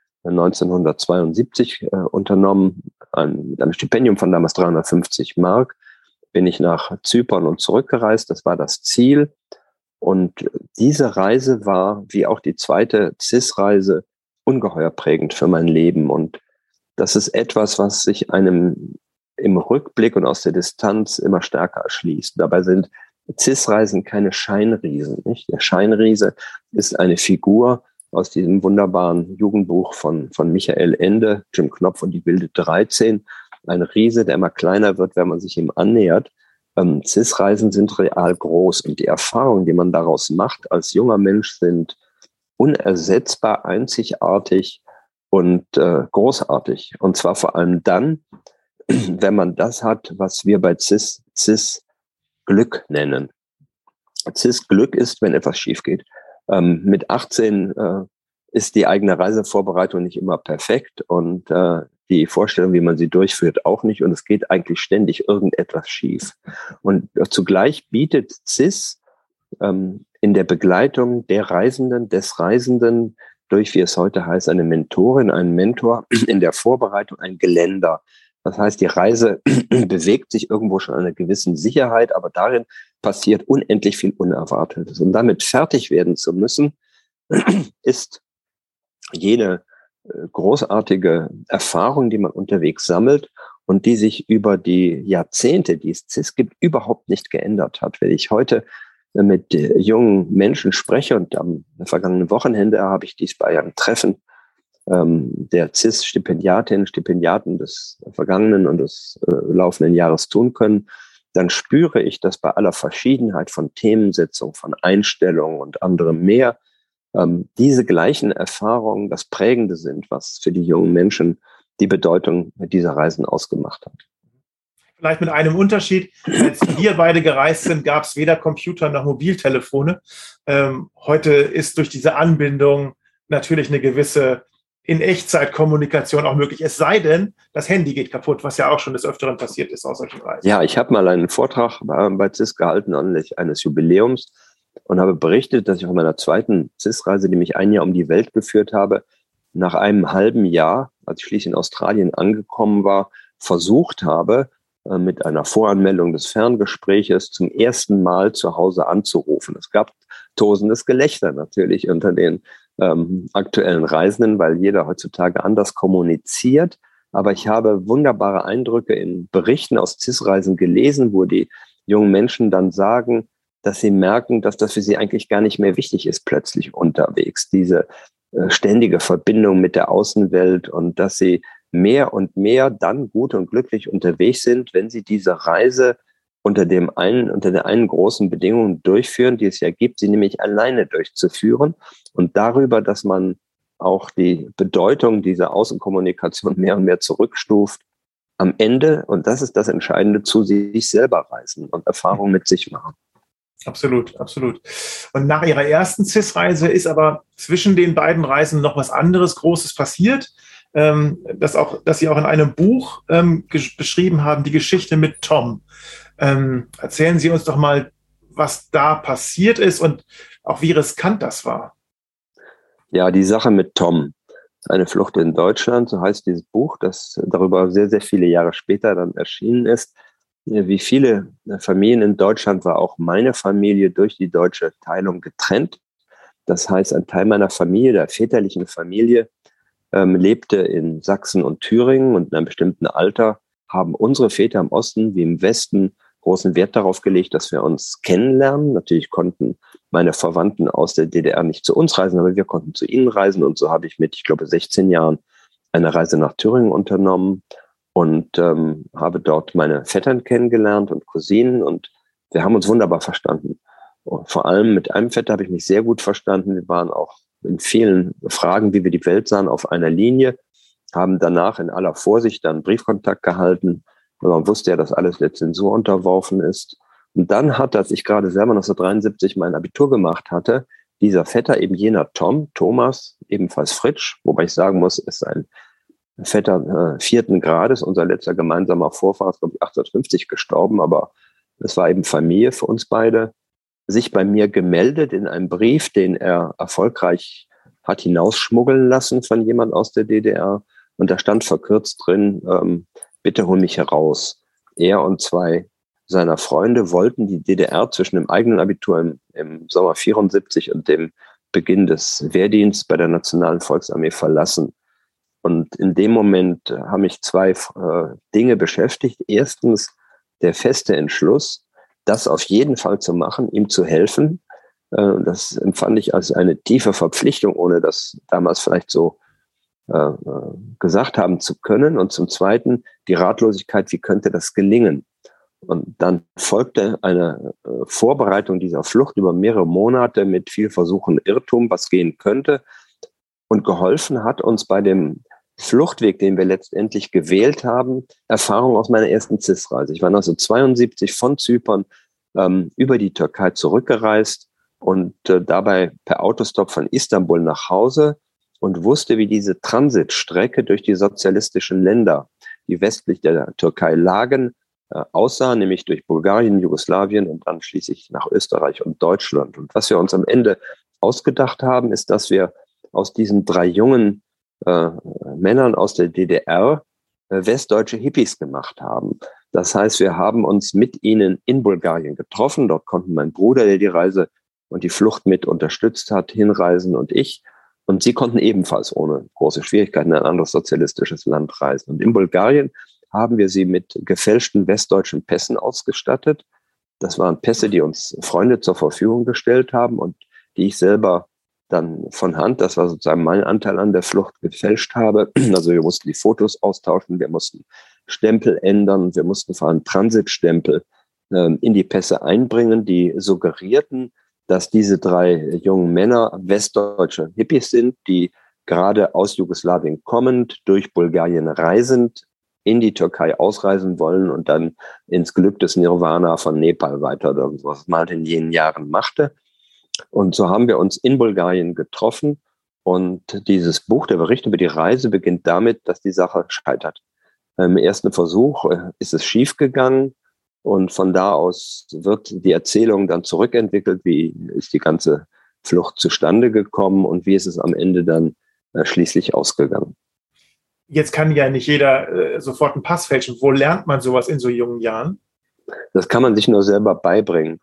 neunzehnhundertzweiundsiebzig äh, unternommen, ein, mit einem Stipendium von damals dreihundertfünfzig Mark, bin ich nach Zypern und zurückgereist. Das war das Ziel. Und diese Reise war, wie auch die zweite C I S-Reise, ungeheuer prägend für mein Leben. Und das ist etwas, was sich einem im Rückblick und aus der Distanz immer stärker erschließt. Dabei sind C I S-Reisen keine Scheinriesen, nicht? Der Scheinriese ist eine Figur aus diesem wunderbaren Jugendbuch von, von Michael Ende, Jim Knopf und die wilde dreizehn. Ein Riese, der immer kleiner wird, wenn man sich ihm annähert. Ähm, C I S-Reisen sind real groß und die Erfahrungen, die man daraus macht als junger Mensch, sind unersetzbar, einzigartig und äh, großartig. Und zwar vor allem dann, wenn man das hat, was wir bei C I S, C I S Glück nennen. C I S Glück ist, wenn etwas schief geht. Ähm, mit achtzehn äh, ist die eigene Reisevorbereitung nicht immer perfekt und äh, die Vorstellung, wie man sie durchführt, auch nicht. Und es geht eigentlich ständig irgendetwas schief. Und äh, zugleich bietet C I S ähm, in der Begleitung der Reisenden, des Reisenden, durch, wie es heute heißt, eine Mentorin, einen Mentor, in der Vorbereitung ein Geländer. Das heißt, die Reise bewegt sich irgendwo schon an einer gewissen Sicherheit, aber darin passiert unendlich viel Unerwartetes. Und damit fertig werden zu müssen, ist jene großartige Erfahrung, die man unterwegs sammelt und die sich über die Jahrzehnte, die es C I S gibt, überhaupt nicht geändert hat. Wenn ich heute mit jungen Menschen spreche und am vergangenen Wochenende habe ich dies bei einem Treffen der C I S-Stipendiatinnen, Stipendiaten des vergangenen und des äh, laufenden Jahres tun können, dann spüre ich, dass bei aller Verschiedenheit von Themensetzung, von Einstellungen und anderem mehr, ähm, diese gleichen Erfahrungen das Prägende sind, was für die jungen Menschen die Bedeutung dieser Reisen ausgemacht hat. Vielleicht mit einem Unterschied. Als wir beide gereist sind, gab es weder Computer noch Mobiltelefone. Ähm, heute ist durch diese Anbindung natürlich eine gewisse in Echtzeitkommunikation auch möglich. Es sei denn, das Handy geht kaputt, was ja auch schon des Öfteren passiert ist aus solchen Reisen. Ja, ich habe mal einen Vortrag bei C I S gehalten anlässlich eines Jubiläums und habe berichtet, dass ich auf meiner zweiten C I S-Reise, die mich ein Jahr um die Welt geführt habe, nach einem halben Jahr, als ich schließlich in Australien angekommen war, versucht habe, mit einer Voranmeldung des Ferngespräches zum ersten Mal zu Hause anzurufen. Es gab tosendes Gelächter natürlich unter den ähm, aktuellen Reisenden, weil jeder heutzutage anders kommuniziert. Aber ich habe wunderbare Eindrücke in Berichten aus C I S-Reisen gelesen, wo die jungen Menschen dann sagen, dass sie merken, dass das für sie eigentlich gar nicht mehr wichtig ist, plötzlich unterwegs. Diese äh, ständige Verbindung mit der Außenwelt und dass sie mehr und mehr dann gut und glücklich unterwegs sind, wenn sie diese Reise unter dem einen, unter der einen großen Bedingung durchführen, die es ja gibt, sie nämlich alleine durchzuführen und darüber, dass man auch die Bedeutung dieser Außenkommunikation mehr und mehr zurückstuft, am Ende, und das ist das Entscheidende, zu sich selber reisen und Erfahrungen mit sich machen. Absolut, absolut. Und nach Ihrer ersten C I S-Reise ist aber zwischen den beiden Reisen noch was anderes Großes passiert, ähm, das, auch, das Sie auch in einem Buch ähm, beschrieben haben, die Geschichte mit Tom. Ähm, erzählen Sie uns doch mal, was da passiert ist und auch wie riskant das war. Ja, die Sache mit Tom. Eine Flucht in Deutschland, so heißt dieses Buch, das darüber sehr, sehr viele Jahre später dann erschienen ist. Wie viele Familien in Deutschland war auch meine Familie durch die deutsche Teilung getrennt. Das heißt, ein Teil meiner Familie, der väterlichen Familie, ähm, lebte in Sachsen und Thüringen und in einem bestimmten Alter haben unsere Väter im Osten wie im Westen großen Wert darauf gelegt, dass wir uns kennenlernen. Natürlich konnten meine Verwandten aus der D D R nicht zu uns reisen, aber wir konnten zu ihnen reisen. Und so habe ich mit, ich glaube, sechzehn Jahren eine Reise nach Thüringen unternommen und ähm, habe dort meine Vettern kennengelernt und Cousinen. Und wir haben uns wunderbar verstanden. Und vor allem mit einem Vetter habe ich mich sehr gut verstanden. Wir waren auch in vielen Fragen, wie wir die Welt sahen, auf einer Linie, haben danach in aller Vorsicht dann Briefkontakt gehalten. Man wusste ja, dass alles der Zensur unterworfen ist. Und dann hat, als ich gerade selber neunzehnhundertdreiundsiebzig mein Abitur gemacht hatte, dieser Vetter, eben jener Tom, Thomas, ebenfalls Fritsch, wobei ich sagen muss, ist ein Vetter äh, vierten Grades, unser letzter gemeinsamer Vorfahr ist, glaube ich, achtzehnhundertfünfzig gestorben, aber es war eben Familie für uns beide, sich bei mir gemeldet in einem Brief, den er erfolgreich hat hinausschmuggeln lassen von jemand aus der D D R. Und da stand verkürzt drin, ähm, bitte hol mich heraus. Er und zwei seiner Freunde wollten die D D R zwischen dem eigenen Abitur im, im Sommer vierundsiebzig und dem Beginn des Wehrdienstes bei der Nationalen Volksarmee verlassen. Und in dem Moment haben mich zwei äh, Dinge beschäftigt. Erstens der feste Entschluss, das auf jeden Fall zu machen, ihm zu helfen. Äh, das empfand ich als eine tiefe Verpflichtung, ohne das damals vielleicht so äh, gesagt haben zu können. Und zum Zweiten die Ratlosigkeit, wie könnte das gelingen? Und dann folgte eine äh, Vorbereitung dieser Flucht über mehrere Monate mit viel Versuchen, Irrtum, was gehen könnte. Und geholfen hat uns bei dem Fluchtweg, den wir letztendlich gewählt haben, Erfahrung aus meiner ersten C I S-Reise. Ich war neunzehnhundertzweiundsiebzig von Zypern ähm, über die Türkei zurückgereist und äh, dabei per Autostop von Istanbul nach Hause und wusste, wie diese Transitstrecke durch die sozialistischen Länder, die westlich der Türkei lagen, äh, aussah, nämlich durch Bulgarien, Jugoslawien und dann schließlich nach Österreich und Deutschland. Und was wir uns am Ende ausgedacht haben, ist, dass wir aus diesen drei jungen äh, Männern aus der D D R äh, westdeutsche Hippies gemacht haben. Das heißt, wir haben uns mit ihnen in Bulgarien getroffen. Dort konnten mein Bruder, der die Reise und die Flucht mit unterstützt hat, hinreisen und ich. Und sie konnten ebenfalls ohne große Schwierigkeiten in ein anderes sozialistisches Land reisen. Und in Bulgarien haben wir sie mit gefälschten westdeutschen Pässen ausgestattet. Das waren Pässe, die uns Freunde zur Verfügung gestellt haben und die ich selber dann von Hand, das war sozusagen mein Anteil an der Flucht, gefälscht habe. Also wir mussten die Fotos austauschen, wir mussten Stempel ändern, wir mussten vor allem Transitstempel ähm, in die Pässe einbringen, die suggerierten, dass diese drei jungen Männer westdeutsche Hippies sind, die gerade aus Jugoslawien kommend, durch Bulgarien reisend, in die Türkei ausreisen wollen und dann ins Glück des Nirvana von Nepal weiter, was man halt in jenen Jahren machte. Und so haben wir uns in Bulgarien getroffen und dieses Buch, der Bericht über die Reise, beginnt damit, dass die Sache scheitert. Im ersten Versuch ist es schiefgegangen und von da aus wird die Erzählung dann zurückentwickelt, wie ist die ganze Flucht zustande gekommen und wie ist es am Ende dann schließlich ausgegangen. Jetzt kann ja nicht jeder äh, sofort einen Pass fälschen. Wo lernt man sowas in so jungen Jahren? Das kann man sich nur selber beibringen.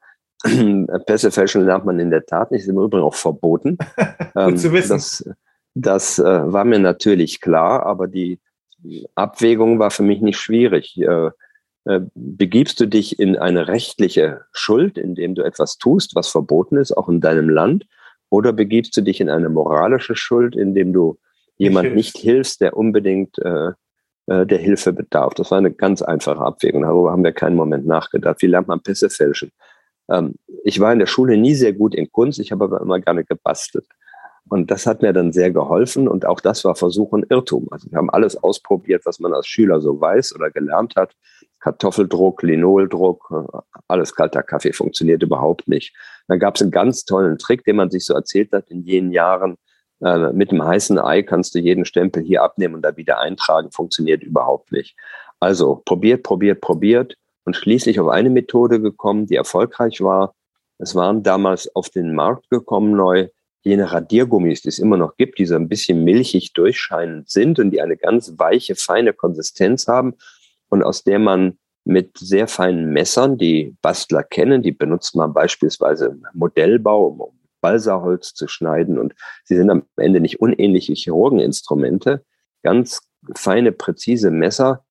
Pässe fälschen lernt man in der Tat nicht, ist im Übrigen auch verboten. Gut zu wissen. Das, das äh, war mir natürlich klar, aber die Abwägung war für mich nicht schwierig. Äh, äh, begibst du dich in eine rechtliche Schuld, indem du etwas tust, was verboten ist, auch in deinem Land, oder begibst du dich in eine moralische Schuld, indem du jemand nicht hilfst, der unbedingt äh, äh, der Hilfe bedarf? Das war eine ganz einfache Abwägung. Darüber haben wir keinen Moment nachgedacht. Wie lernt man Pässe fälschen? Ähm, ich war in der Schule nie sehr gut in Kunst, ich habe aber immer gerne gebastelt. Und das hat mir dann sehr geholfen und auch das war Versuch und Irrtum. Also wir haben alles ausprobiert, was man als Schüler so weiß oder gelernt hat. Kartoffeldruck, Linoldruck, alles kalter Kaffee, funktioniert überhaupt nicht. Dann gab es einen ganz tollen Trick, den man sich so erzählt hat in jenen Jahren. Äh, mit dem heißen Ei kannst du jeden Stempel hier abnehmen und da wieder eintragen, funktioniert überhaupt nicht. Also probiert, probiert, probiert und schließlich auf eine Methode gekommen, die erfolgreich war. Es waren damals auf den Markt gekommen neu jene Radiergummis, die es immer noch gibt, die so ein bisschen milchig durchscheinend sind und die eine ganz weiche, feine Konsistenz haben und aus der man mit sehr feinen Messern, die Bastler kennen, die benutzt man beispielsweise im Modellbau, um Balsaholz zu schneiden und sie sind am Ende nicht unähnliche Chirurgeninstrumente, ganz feine, präzise Messer,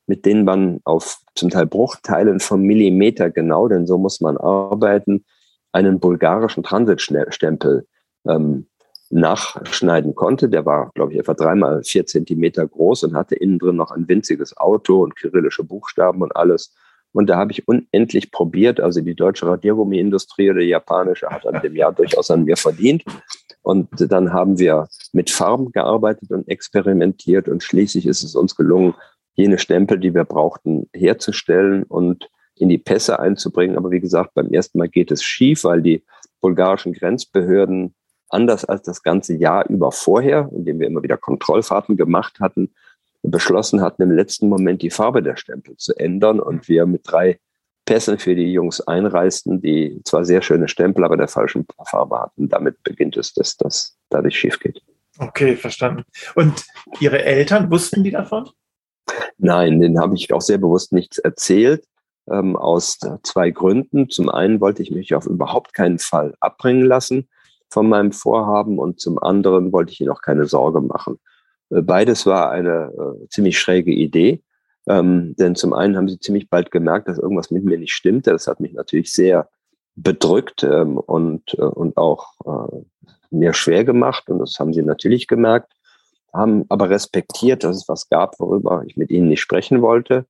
mit denen man auf zum Teil Bruchteilen von Millimeter genau, denn so muss man arbeiten, einen bulgarischen Transitstempel ähm, nachschneiden konnte. Der war, glaube ich, etwa dreimal vier Zentimeter groß und hatte innen drin noch ein winziges Auto und kyrillische Buchstaben und alles. Und da habe ich unendlich probiert. Also die deutsche Radiergummiindustrie oder die japanische hat an dem Jahr durchaus an mir verdient. Und dann haben wir mit Farben gearbeitet und experimentiert. Und schließlich ist es uns gelungen, jene Stempel, die wir brauchten, herzustellen und in die Pässe einzubringen. Aber wie gesagt, beim ersten Mal geht es schief, weil die bulgarischen Grenzbehörden anders als das ganze Jahr über vorher, indem wir immer wieder Kontrollfahrten gemacht hatten, beschlossen hatten, im letzten Moment die Farbe der Stempel zu ändern und wir mit drei Pässen für die Jungs einreisten, die zwar sehr schöne Stempel, aber der falschen Farbe hatten. Damit beginnt es, dass das dadurch schief geht. Okay, verstanden. Und Ihre Eltern, wussten die davon? Nein, denen habe ich auch sehr bewusst nichts erzählt, ähm, aus zwei Gründen. Zum einen wollte ich mich auf überhaupt keinen Fall abbringen lassen von meinem Vorhaben und zum anderen wollte ich ihnen auch keine Sorge machen. Beides war eine äh, ziemlich schräge Idee, ähm, denn zum einen haben sie ziemlich bald gemerkt, dass irgendwas mit mir nicht stimmte. Das hat mich natürlich sehr bedrückt ähm, und, äh, und auch äh, mir schwer gemacht und das haben sie natürlich gemerkt, haben aber respektiert, dass es was gab, worüber ich mit ihnen nicht sprechen wollte.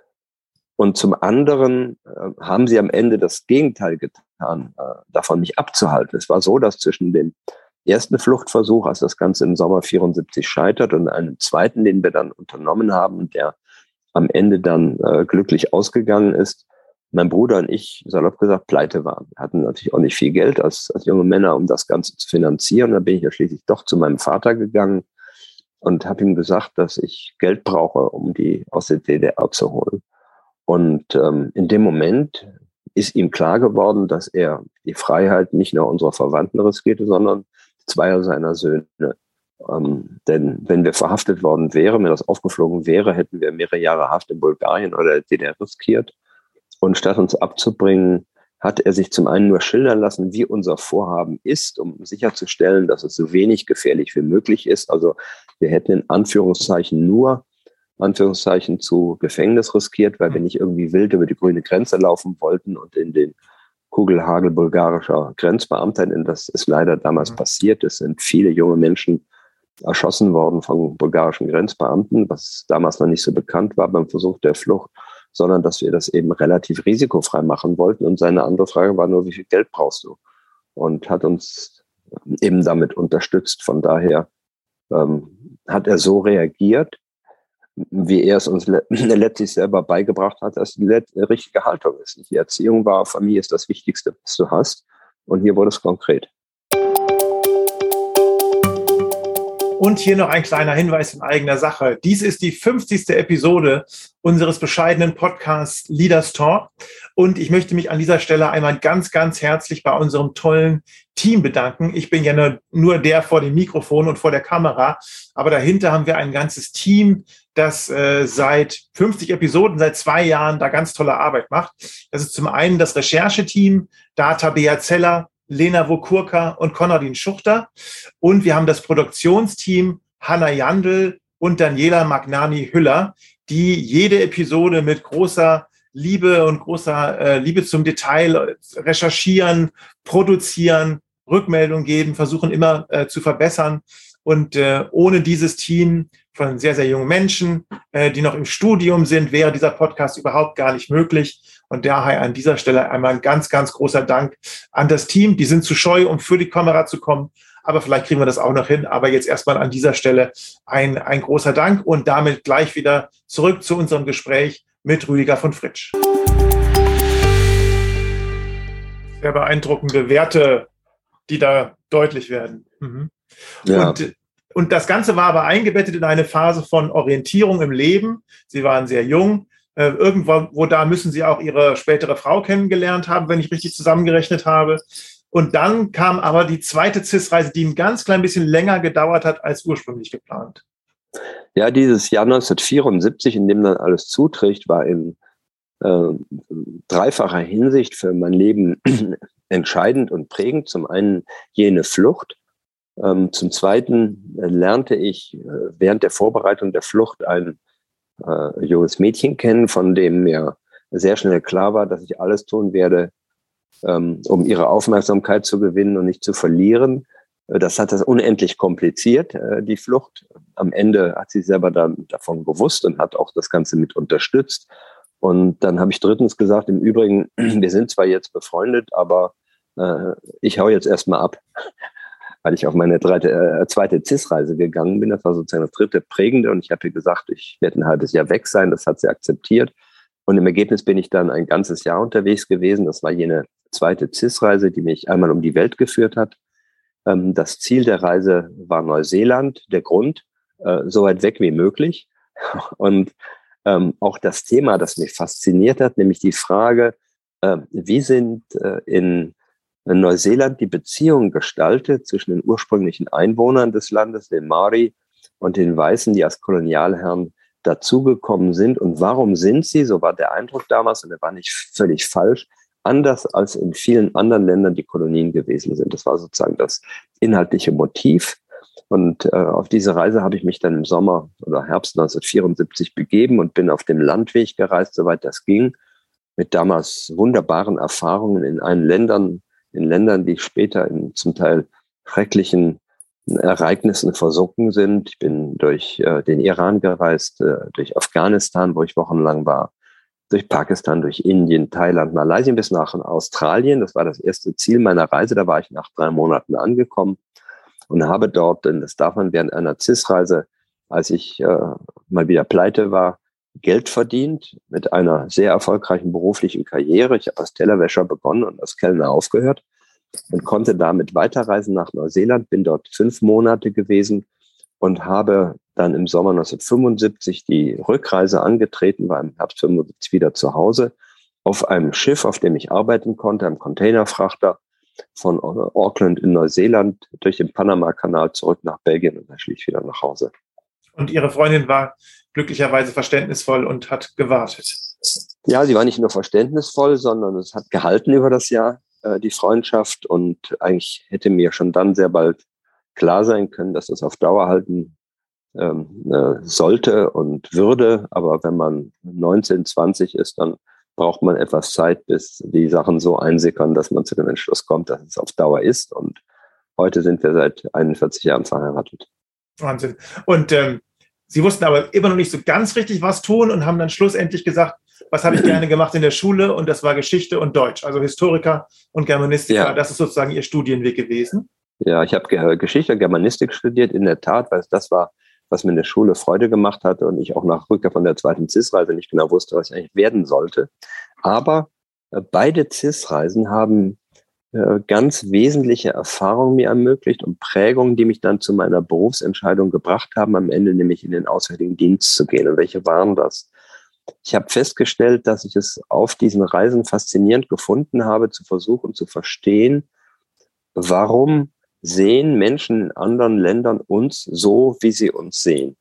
Und zum anderen äh, haben sie am Ende das Gegenteil getan, äh, davon mich abzuhalten. Es war so, dass zwischen dem ersten Fluchtversuch, als das Ganze im Sommer vierundsiebzig scheitert und einen zweiten, den wir dann unternommen haben und der am Ende dann äh, glücklich ausgegangen ist, mein Bruder und ich, salopp gesagt, pleite waren. Wir hatten natürlich auch nicht viel Geld als, als junge Männer, um das Ganze zu finanzieren. Da bin ich ja schließlich doch zu meinem Vater gegangen und habe ihm gesagt, dass ich Geld brauche, um die aus der D D R zu holen. Und ähm, in dem Moment ist ihm klar geworden, dass er die Freiheit nicht nur unserer Verwandten riskierte, sondern zweier seiner Söhne. Ähm, denn wenn wir verhaftet worden wären, wenn das aufgeflogen wäre, hätten wir mehrere Jahre Haft in Bulgarien oder der D D R riskiert. Und statt uns abzubringen, hat er sich zum einen nur schildern lassen, wie unser Vorhaben ist, um sicherzustellen, dass es so wenig gefährlich wie möglich ist. Also wir hätten in Anführungszeichen nur Anführungszeichen zu Gefängnis riskiert, weil wir nicht irgendwie wild über die grüne Grenze laufen wollten und in den Kugelhagel bulgarischer Grenzbeamter, denn das ist leider damals mhm. passiert. Es sind viele junge Menschen erschossen worden von bulgarischen Grenzbeamten, was damals noch nicht so bekannt war beim Versuch der Flucht, sondern dass wir das eben relativ risikofrei machen wollten. Und seine andere Frage war nur, wie viel Geld brauchst du? Und hat uns eben damit unterstützt. Von daher ähm, hat er so reagiert, wie er es uns le- letztlich selber beigebracht hat, dass die let- richtige Haltung ist. Die Erziehung war, Familie ist das Wichtigste, was du hast. Und hier wurde es konkret. Und hier noch ein kleiner Hinweis in eigener Sache. Dies ist die fünfzigste Episode unseres bescheidenen Podcasts Leaders Talk. Und ich möchte mich an dieser Stelle einmal ganz, ganz herzlich bei unserem tollen Team bedanken. Ich bin ja nur, nur der vor dem Mikrofon und vor der Kamera. Aber dahinter haben wir ein ganzes Team, das äh, seit fünfzig Episoden, seit zwei Jahren da ganz tolle Arbeit macht. Das ist zum einen das Rechercheteam, da Tabea Zeller, Lena Wokurka und Konradin Schuchter. Und wir haben das Produktionsteam Hanna Jandl und Daniela Magnani-Hüller, die jede Episode mit großer Liebe und großer äh, Liebe zum Detail recherchieren, produzieren, Rückmeldung geben, versuchen immer äh, zu verbessern. Und äh, ohne dieses Team von sehr, sehr jungen Menschen, äh, die noch im Studium sind, wäre dieser Podcast überhaupt gar nicht möglich. Und daher an dieser Stelle einmal ein ganz, ganz großer Dank an das Team. Die sind zu scheu, um für die Kamera zu kommen. Aber vielleicht kriegen wir das auch noch hin. Aber jetzt erstmal an dieser Stelle ein, ein großer Dank und damit gleich wieder zurück zu unserem Gespräch mit Rüdiger von Fritsch. Sehr beeindruckende Werte, die da deutlich werden. Mhm. Ja. Und, und das Ganze war aber eingebettet in eine Phase von Orientierung im Leben. Sie waren sehr jung. Äh, irgendwo wo da müssen Sie auch Ihre spätere Frau kennengelernt haben, wenn ich richtig zusammengerechnet habe. Und dann kam aber die zweite C I S-Reise, die ein ganz klein bisschen länger gedauert hat als ursprünglich geplant. Ja, dieses Jahr neunzehnhundertvierundsiebzig, in dem dann alles zuträgt, war in äh, dreifacher Hinsicht für mein Leben entscheidend und prägend. Zum einen jene Flucht. Ähm, zum Zweiten äh, lernte ich äh, während der Vorbereitung der Flucht ein äh, junges Mädchen kennen, von dem mir sehr schnell klar war, dass ich alles tun werde, ähm, um ihre Aufmerksamkeit zu gewinnen und nicht zu verlieren. Das hat das unendlich kompliziert, äh, die Flucht. Am Ende hat sie selber dann davon gewusst und hat auch das Ganze mit unterstützt. Und dann habe ich drittens gesagt, im Übrigen, wir sind zwar jetzt befreundet, aber äh, ich hau jetzt erstmal ab, weil ich auf meine dritte, äh, zweite C I S-Reise gegangen bin. Das war sozusagen das dritte prägende. Und ich habe ihr gesagt, ich werde ein halbes Jahr weg sein. Das hat sie akzeptiert. Und im Ergebnis bin ich dann ein ganzes Jahr unterwegs gewesen. Das war jene zweite C I S-Reise, die mich einmal um die Welt geführt hat. Ähm, das Ziel der Reise war Neuseeland. Der Grund, äh, so weit weg wie möglich. Und ähm, auch das Thema, das mich fasziniert hat, nämlich die Frage, äh, wie sind äh, in Neuseeland die Beziehungen gestaltet zwischen den ursprünglichen Einwohnern des Landes, den Maori, und den Weißen, die als Kolonialherren dazugekommen sind. Und warum sind sie, so war der Eindruck damals, und der war nicht völlig falsch, anders als in vielen anderen Ländern die Kolonien gewesen sind. Das war sozusagen das inhaltliche Motiv. Und äh, auf diese Reise habe ich mich dann im Sommer oder Herbst neunzehnhundertvierundsiebzig begeben und bin auf dem Landweg gereist, soweit das ging, mit damals wunderbaren Erfahrungen in allen Ländern, in Ländern, die später in zum Teil schrecklichen Ereignissen versunken sind. Ich bin durch äh, den Iran gereist, äh, durch Afghanistan, wo ich wochenlang war, durch Pakistan, durch Indien, Thailand, Malaysia bis nach Australien. Das war das erste Ziel meiner Reise. Da war ich nach drei Monaten angekommen und habe dort, denn das darf man während einer C I S-Reise, als ich äh, mal wieder pleite war, Geld verdient mit einer sehr erfolgreichen beruflichen Karriere. Ich habe als Tellerwäscher begonnen und als Kellner aufgehört und konnte damit weiterreisen nach Neuseeland, bin dort fünf Monate gewesen und habe dann im Sommer neunzehnhundertfünfundsiebzig die Rückreise angetreten, war im Herbst fünfundsiebzig wieder zu Hause, auf einem Schiff, auf dem ich arbeiten konnte, einem Containerfrachter von Auckland in Neuseeland durch den Panama-Kanal zurück nach Belgien und dann schließlich wieder nach Hause. Und Ihre Freundin war glücklicherweise verständnisvoll und hat gewartet. Ja, sie war nicht nur verständnisvoll, sondern es hat gehalten über das Jahr, äh, die Freundschaft. Und eigentlich hätte mir schon dann sehr bald klar sein können, dass das auf Dauer halten ähm, äh, sollte und würde. Aber wenn man neunzehn, zwanzig ist, dann braucht man etwas Zeit, bis die Sachen so einsickern, dass man zu dem Entschluss kommt, dass es auf Dauer ist. Und heute sind wir seit einundvierzig Jahren verheiratet. Wahnsinn. Und ähm, Sie wussten aber immer noch nicht so ganz richtig, was tun und haben dann schlussendlich gesagt, was habe ich gerne gemacht in der Schule? Und das war Geschichte und Deutsch, also Historiker und Germanistiker. Ja. Das ist sozusagen Ihr Studienweg gewesen. Ja, ich habe Geschichte und Germanistik studiert, in der Tat, weil das war, was mir in der Schule Freude gemacht hatte und ich auch nach Rückkehr von der zweiten C I S-Reise nicht genau wusste, was ich eigentlich werden sollte. Aber äh, beide C I S-Reisen haben äh, ganz wesentliche Erfahrungen mir ermöglicht und Prägungen, die mich dann zu meiner Berufsentscheidung gebracht haben, am Ende nämlich in den Auswärtigen Dienst zu gehen. Und welche waren das? Ich habe festgestellt, dass ich es auf diesen Reisen faszinierend gefunden habe, zu versuchen zu verstehen, warum sehen Menschen in anderen Ländern uns so, wie sie uns sehen.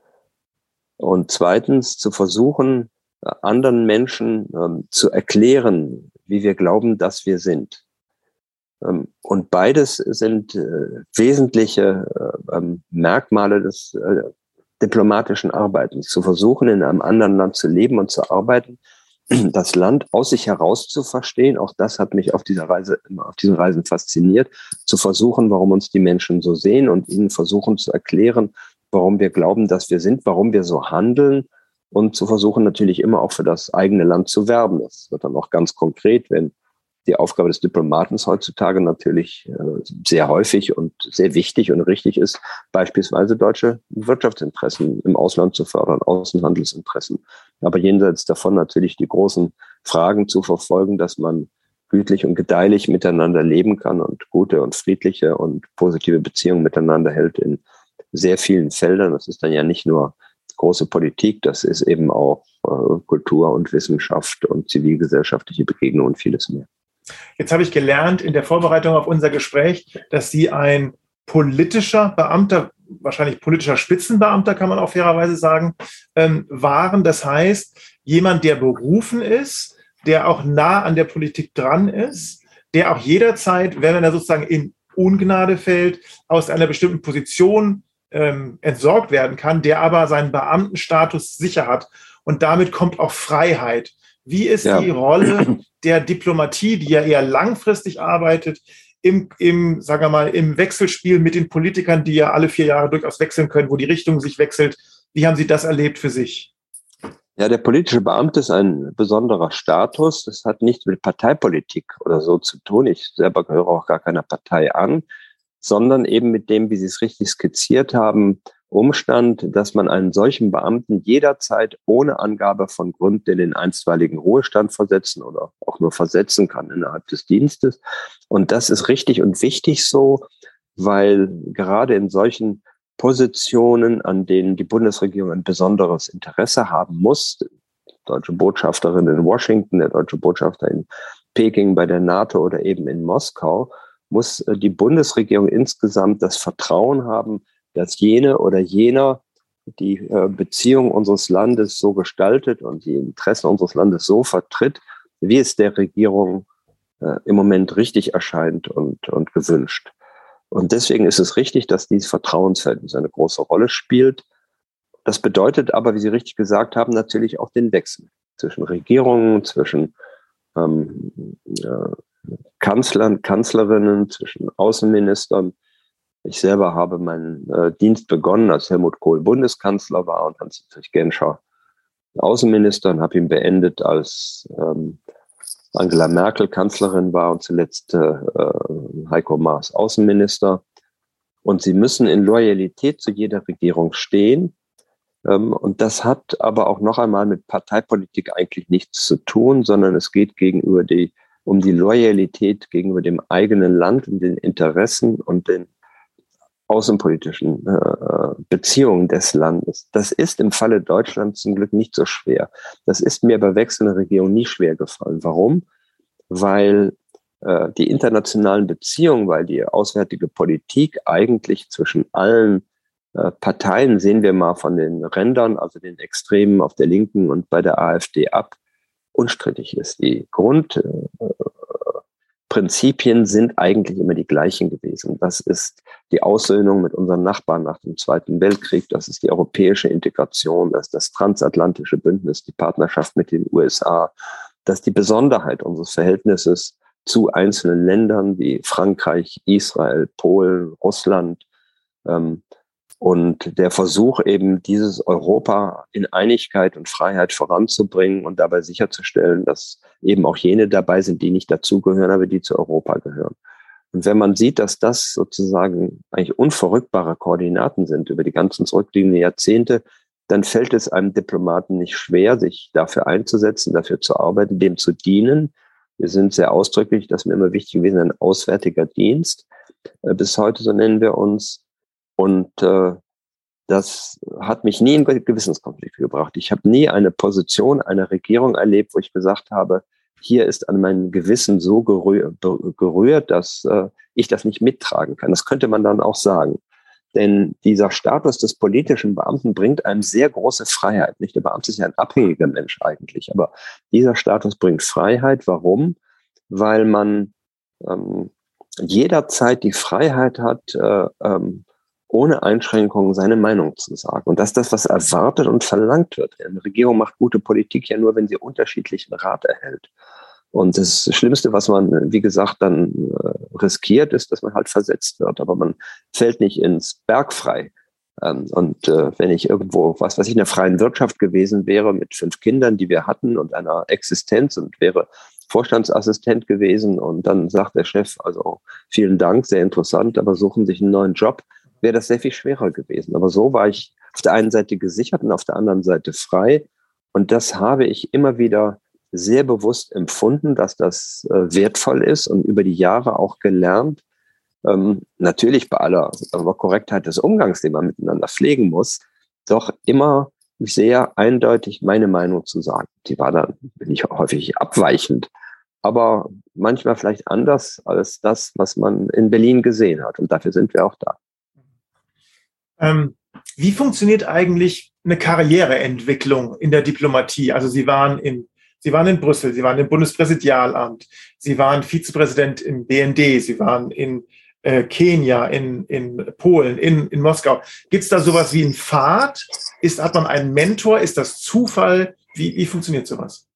Und zweitens zu versuchen, anderen Menschen ähm, zu erklären, wie wir glauben, dass wir sind. Ähm, und beides sind äh, wesentliche äh, ähm, Merkmale des äh, diplomatischen Arbeitens. Zu versuchen, in einem anderen Land zu leben und zu arbeiten, das Land aus sich heraus zu verstehen. Auch das hat mich auf dieser Reise, auf diesen Reisen fasziniert. Zu versuchen, warum uns die Menschen so sehen und ihnen versuchen zu erklären, warum wir glauben, dass wir sind, warum wir so handeln und zu versuchen natürlich immer auch für das eigene Land zu werben. Das wird dann auch ganz konkret, wenn die Aufgabe des Diplomaten heutzutage natürlich äh, sehr häufig und sehr wichtig und richtig ist, beispielsweise deutsche Wirtschaftsinteressen im Ausland zu fördern, Außenhandelsinteressen. Aber jenseits davon natürlich die großen Fragen zu verfolgen, dass man gütlich und gedeihlich miteinander leben kann und gute und friedliche und positive Beziehungen miteinander hält in sehr vielen Feldern. Das ist dann ja nicht nur große Politik, das ist eben auch äh, Kultur und Wissenschaft und zivilgesellschaftliche Begegnungen und vieles mehr. Jetzt habe ich gelernt in der Vorbereitung auf unser Gespräch, dass Sie ein politischer Beamter, wahrscheinlich politischer Spitzenbeamter, kann man auch fairerweise sagen, ähm, waren. Das heißt, jemand, der berufen ist, der auch nah an der Politik dran ist, der auch jederzeit, wenn er sozusagen in Ungnade fällt, aus einer bestimmten Position ähm, entsorgt werden kann, der aber seinen Beamtenstatus sicher hat. Und damit kommt auch Freiheit. Wie ist ja. die Rolle der Diplomatie, die ja eher langfristig arbeitet, im, im, sagen wir mal, im Wechselspiel mit den Politikern, die ja alle vier Jahre durchaus wechseln können, wo die Richtung sich wechselt? Wie haben Sie das erlebt für sich? Ja, der politische Beamte ist ein besonderer Status. Das hat nichts mit Parteipolitik oder so zu tun. Ich selber gehöre auch gar keiner Partei an, sondern eben mit dem, wie Sie es richtig skizziert haben, Umstand, dass man einen solchen Beamten jederzeit ohne Angabe von Grund in den einstweiligen Ruhestand versetzen oder auch nur versetzen kann innerhalb des Dienstes. Und das ist richtig und wichtig so, weil gerade in solchen Positionen, an denen die Bundesregierung ein besonderes Interesse haben muss, die deutsche Botschafterin in Washington, der deutsche Botschafter in Peking bei der NATO oder eben in Moskau, muss die Bundesregierung insgesamt das Vertrauen haben, dass jene oder jener die äh, Beziehung unseres Landes so gestaltet und die Interessen unseres Landes so vertritt, wie es der Regierung äh, im Moment richtig erscheint und, und gewünscht. Und deswegen ist es richtig, dass dieses Vertrauensverhältnis eine große Rolle spielt. Das bedeutet aber, wie Sie richtig gesagt haben, natürlich auch den Wechsel zwischen Regierungen, zwischen ähm, äh, Kanzlern, Kanzlerinnen, zwischen Außenministern. Ich selber habe meinen äh, Dienst begonnen, als Helmut Kohl Bundeskanzler war und Hans-Dietrich Genscher Außenminister, und habe ihn beendet, als ähm, Angela Merkel Kanzlerin war und zuletzt äh, Heiko Maas Außenminister. Und sie müssen in Loyalität zu jeder Regierung stehen. Ähm, und das hat aber auch noch einmal mit Parteipolitik eigentlich nichts zu tun, sondern es geht gegenüber die, um die Loyalität gegenüber dem eigenen Land und den Interessen und den außenpolitischen äh, Beziehungen des Landes. Das ist im Falle Deutschlands zum Glück nicht so schwer. Das ist mir bei wechselnden Regierungen nie schwer gefallen. Warum? Weil äh, die internationalen Beziehungen, weil die auswärtige Politik eigentlich zwischen allen äh, Parteien, sehen wir mal von den Rändern, also den Extremen auf der Linken und bei der AfD ab, unstrittig ist. Die Grund äh, Prinzipien sind eigentlich immer die gleichen gewesen. Das ist die Aussöhnung mit unseren Nachbarn nach dem Zweiten Weltkrieg, das ist die europäische Integration, das ist das transatlantische Bündnis, die Partnerschaft mit den U S A, das ist die Besonderheit unseres Verhältnisses zu einzelnen Ländern wie Frankreich, Israel, Polen, Russland, ähm, und der Versuch eben, dieses Europa in Einigkeit und Freiheit voranzubringen und dabei sicherzustellen, dass eben auch jene dabei sind, die nicht dazugehören, aber die zu Europa gehören. Und wenn man sieht, dass das sozusagen eigentlich unverrückbare Koordinaten sind über die ganzen zurückliegenden Jahrzehnte, dann fällt es einem Diplomaten nicht schwer, sich dafür einzusetzen, dafür zu arbeiten, dem zu dienen. Wir sind sehr ausdrücklich, das ist mir immer wichtig gewesen, ein auswärtiger Dienst. Bis heute, so nennen wir uns. Und äh, das hat mich nie in Gewissenskonflikte gebracht. Ich habe nie eine Position einer Regierung erlebt, wo ich gesagt habe, hier ist an meinem Gewissen so gerühr, gerührt, dass äh, ich das nicht mittragen kann. Das könnte man dann auch sagen. Denn dieser Status des politischen Beamten bringt einem sehr große Freiheit. Nicht? Der Beamte ist ja ein abhängiger Mensch eigentlich, aber dieser Status bringt Freiheit. Warum? Weil man ähm, jederzeit die Freiheit hat, äh, ähm, ohne Einschränkungen seine Meinung zu sagen. Und das ist das, was erwartet und verlangt wird. Eine Regierung macht gute Politik ja nur, wenn sie unterschiedlichen Rat erhält. Und das Schlimmste, was man, wie gesagt, dann äh, riskiert, ist, dass man halt versetzt wird. Aber man fällt nicht ins Bergfrei. Ähm, und äh, wenn ich irgendwo, was weiß ich, in der freien Wirtschaft gewesen wäre mit fünf Kindern, die wir hatten und einer Existenz und wäre Vorstandsassistent gewesen und dann sagt der Chef, also vielen Dank, sehr interessant, aber suchen sich einen neuen Job, wäre das sehr viel schwerer gewesen. Aber so war ich auf der einen Seite gesichert und auf der anderen Seite frei. Und das habe ich immer wieder sehr bewusst empfunden, dass das äh, wertvoll ist und über die Jahre auch gelernt. Ähm, natürlich bei aller aber Korrektheit des Umgangs, den man miteinander pflegen muss, doch immer sehr eindeutig meine Meinung zu sagen. Die war dann, bin ich häufig abweichend, aber manchmal vielleicht anders als das, was man in Berlin gesehen hat. Und dafür sind wir auch da. Ähm, wie funktioniert eigentlich eine Karriereentwicklung in der Diplomatie? Also Sie waren in, Sie waren in Brüssel, Sie waren im Bundespräsidialamt, Sie waren Vizepräsident im B N D, Sie waren in äh, Kenia, in, in Polen, in, in Moskau. Gibt es da sowas wie einen Pfad? Ist, hat man einen Mentor? Ist das Zufall? Wie, wie funktioniert sowas?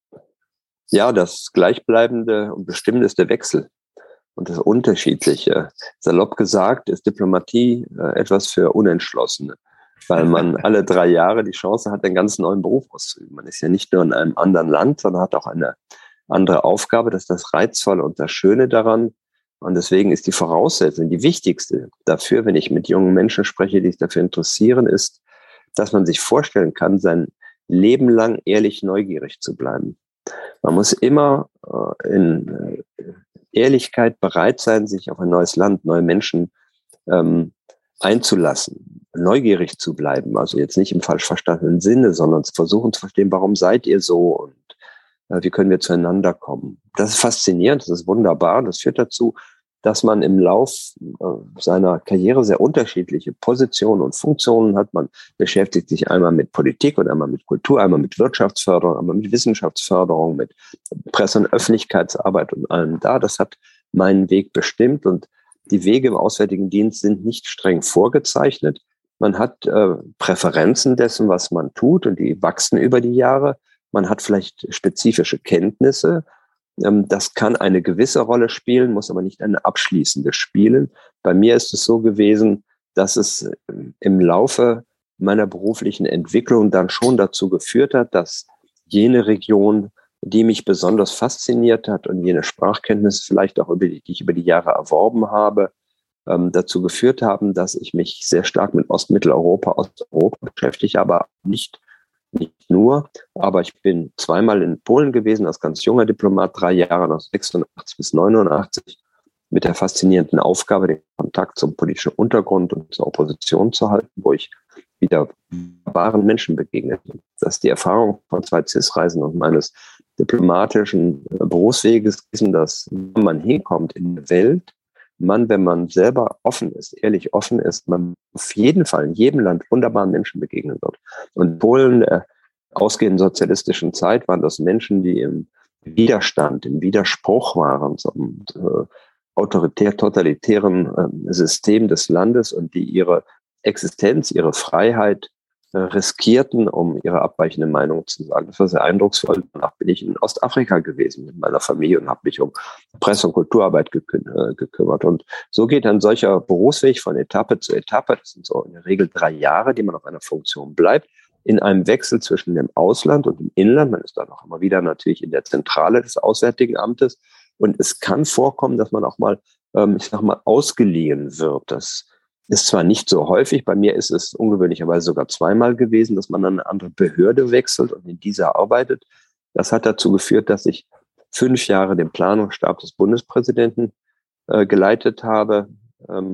Ja, das Gleichbleibende und Bestimmende ist der Wechsel und das Unterschiedliche. Salopp gesagt ist Diplomatie äh, etwas für Unentschlossene, weil man alle drei Jahre die Chance hat, einen ganz neuen Beruf auszuüben. Man ist ja nicht nur in einem anderen Land, sondern hat auch eine andere Aufgabe. Das ist das Reizvolle und das Schöne daran. Und deswegen ist die Voraussetzung, die wichtigste dafür, wenn ich mit jungen Menschen spreche, die sich dafür interessieren, ist, dass man sich vorstellen kann, sein Leben lang ehrlich neugierig zu bleiben. Man muss immer äh, in äh, Ehrlichkeit bereit sein, sich auf ein neues Land, neue Menschen ähm, einzulassen, neugierig zu bleiben. Also jetzt nicht im falsch verstandenen Sinne, sondern zu versuchen zu verstehen, warum seid ihr so und äh, wie können wir zueinander kommen. Das ist faszinierend, das ist wunderbar. Das führt dazu, dass man im Lauf äh, seiner Karriere sehr unterschiedliche Positionen und Funktionen hat. Man beschäftigt sich einmal mit Politik und einmal mit Kultur, einmal mit Wirtschaftsförderung, einmal mit Wissenschaftsförderung, mit Presse- und Öffentlichkeitsarbeit und allem da. Das hat meinen Weg bestimmt und die Wege im Auswärtigen Dienst sind nicht streng vorgezeichnet. Man hat äh, Präferenzen dessen, was man tut und die wachsen über die Jahre. Man hat vielleicht spezifische Kenntnisse. Das kann eine gewisse Rolle spielen, muss aber nicht eine abschließende spielen. Bei mir ist es so gewesen, dass es im Laufe meiner beruflichen Entwicklung dann schon dazu geführt hat, dass jene Region, die mich besonders fasziniert hat und jene Sprachkenntnisse vielleicht auch, über die, die ich über die Jahre erworben habe, ähm, dazu geführt haben, dass ich mich sehr stark mit Ostmitteleuropa, Osteuropa beschäftige, aber nicht Nicht nur, aber ich bin zweimal in Polen gewesen als ganz junger Diplomat, drei Jahre von sechsundachtzig bis neunundachtzig, mit der faszinierenden Aufgabe, den Kontakt zum politischen Untergrund und zur Opposition zu halten, wo ich wieder wahren Menschen begegnete. Das ist die Erfahrung von zwei C I S-Reisen und meines diplomatischen Berufsweges, dass man hinkommt in der Welt, man, wenn man selber offen ist, ehrlich offen ist, man auf jeden Fall in jedem Land wunderbaren Menschen begegnen wird. Und in Polen, der ausgehenden sozialistischen Zeit, waren das Menschen, die im Widerstand, im Widerspruch waren zum äh, autoritär-totalitären äh, System des Landes und die ihre Existenz, ihre Freiheit äh, riskierten, um ihre abweichende Meinung zu sagen. Das war sehr eindrucksvoll. Danach bin ich in Ostafrika gewesen mit meiner Familie und habe mich um Presse- und Kulturarbeit gekü- äh, gekümmert. Und so geht ein solcher Berufsweg von Etappe zu Etappe. Das sind so in der Regel drei Jahre, die man auf einer Funktion bleibt, in einem Wechsel zwischen dem Ausland und dem Inland. Man ist dann auch immer wieder natürlich in der Zentrale des Auswärtigen Amtes. Und es kann vorkommen, dass man auch mal, ähm, ich sag mal, ausgeliehen wird. Das ist zwar nicht so häufig, bei mir ist es ungewöhnlicherweise sogar zweimal gewesen, dass man an eine andere Behörde wechselt und in dieser arbeitet. Das hat dazu geführt, dass ich fünf Jahre den Planungsstab des Bundespräsidenten äh, geleitet habe ähm,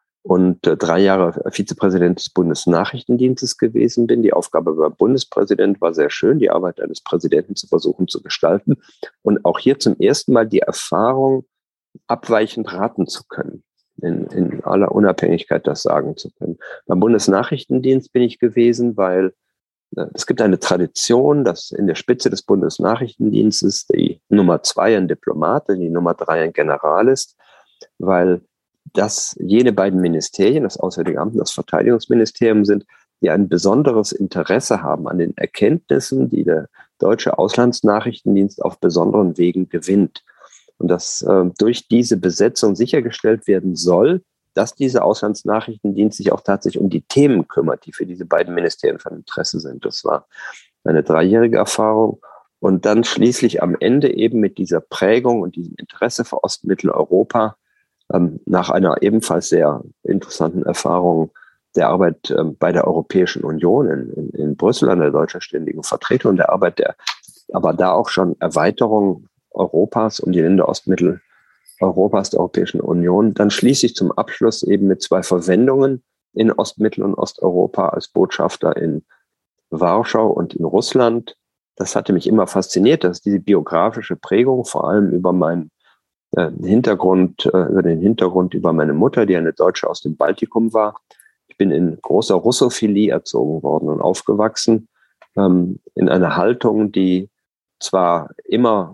und äh, drei Jahre Vizepräsident des Bundesnachrichtendienstes gewesen bin. Die Aufgabe beim Bundespräsident war sehr schön, die Arbeit eines Präsidenten zu versuchen zu gestalten und auch hier zum ersten Mal die Erfahrung, abweichend raten zu können. In, in aller Unabhängigkeit das sagen zu können. Beim Bundesnachrichtendienst bin ich gewesen, weil äh, es gibt eine Tradition, dass in der Spitze des Bundesnachrichtendienstes die Nummer zwei ein Diplomat und die Nummer drei ein General ist, weil das jene beiden Ministerien, das Auswärtige Amt und das Verteidigungsministerium sind, die ein besonderes Interesse haben an den Erkenntnissen, die der deutsche Auslandsnachrichtendienst auf besonderen Wegen gewinnt. Und dass äh, durch diese Besetzung sichergestellt werden soll, dass dieser Auslandsnachrichtendienst sich auch tatsächlich um die Themen kümmert, die für diese beiden Ministerien von Interesse sind. Das war eine dreijährige Erfahrung. Und dann schließlich am Ende eben mit dieser Prägung und diesem Interesse für Ostmitteleuropa ähm, nach einer ebenfalls sehr interessanten Erfahrung der Arbeit ähm, bei der Europäischen Union in, in, in Brüssel an der deutschen ständigen Vertretung, der Arbeit der, aber da auch schon Erweiterung Europas und die Länder Ostmitteleuropas der Europäischen Union. Dann schließlich zum Abschluss eben mit zwei Verwendungen in Ostmittel- und Osteuropa als Botschafter in Warschau und in Russland. Das hatte mich immer fasziniert, dass diese biografische Prägung vor allem über meinen äh, Hintergrund, äh, über den Hintergrund über meine Mutter, die eine Deutsche aus dem Baltikum war. Ich bin in großer Russophilie erzogen worden und aufgewachsen, ähm, in einer Haltung, die zwar immer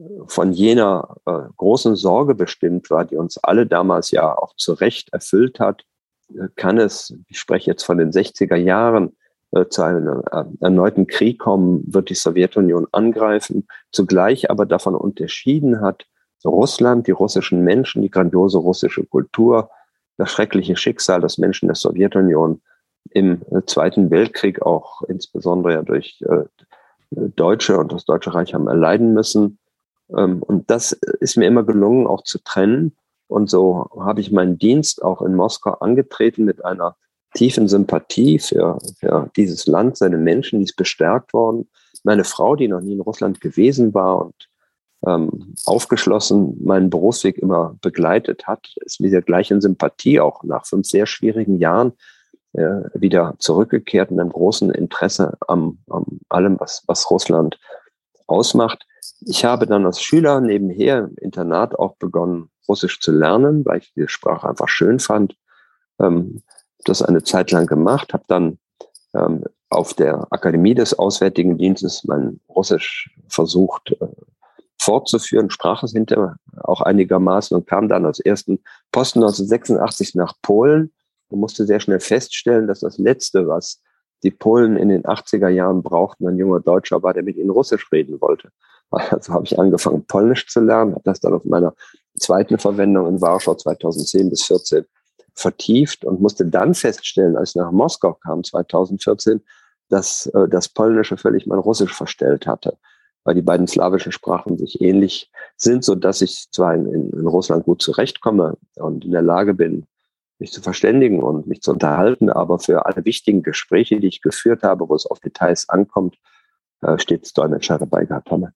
von jener äh, großen Sorge bestimmt war, die uns alle damals ja auch zu Recht erfüllt hat. Kann es, ich spreche jetzt von den sechziger Jahren, äh, zu einem äh, erneuten Krieg kommen, wird die Sowjetunion angreifen, zugleich aber davon unterschieden hat, Russland, die russischen Menschen, die grandiose russische Kultur, das schreckliche Schicksal des Menschen der Sowjetunion im äh, Zweiten Weltkrieg auch insbesondere ja durch äh, Deutsche und das Deutsche Reich haben erleiden müssen. Ähm, und das ist mir immer gelungen, auch zu trennen. Und so habe ich meinen Dienst auch in Moskau angetreten mit einer tiefen Sympathie für, für dieses Land, seine Menschen, die ist bestärkt worden. Meine Frau, die noch nie in Russland gewesen war und ähm, aufgeschlossen meinen Berufsweg immer begleitet hat, ist mit der gleichen Sympathie auch nach fünf sehr schwierigen Jahren äh, wieder zurückgekehrt mit einem großen Interesse am, am allem, was, was Russland ausmacht. Ich habe dann als Schüler nebenher im Internat auch begonnen, Russisch zu lernen, weil ich die Sprache einfach schön fand. Ähm, das eine Zeit lang gemacht, habe dann ähm, auf der Akademie des Auswärtigen Dienstes mein Russisch versucht äh, fortzuführen, sprach es hinterher auch einigermaßen und kam dann als ersten Posten neunzehnhundertsechsundachtzig nach Polen und musste sehr schnell feststellen, dass das Letzte, was die Polen in den achtziger Jahren brauchten, ein junger Deutscher war, der mit ihnen Russisch reden wollte. Also habe ich angefangen, Polnisch zu lernen, habe das dann auf meiner zweiten Verwendung in Warschau zweitausendzehn bis vierzehn vertieft und musste dann feststellen, als ich nach Moskau kam zweitausendvierzehn, dass äh, das Polnische völlig mein Russisch verstellt hatte, weil die beiden slawischen Sprachen sich ähnlich sind, so dass ich zwar in, in, in Russland gut zurechtkomme und in der Lage bin, mich zu verständigen und mich zu unterhalten, aber für alle wichtigen Gespräche, die ich geführt habe, wo es auf Details ankommt, äh, stets Dolmetscher dabei gehabt habe.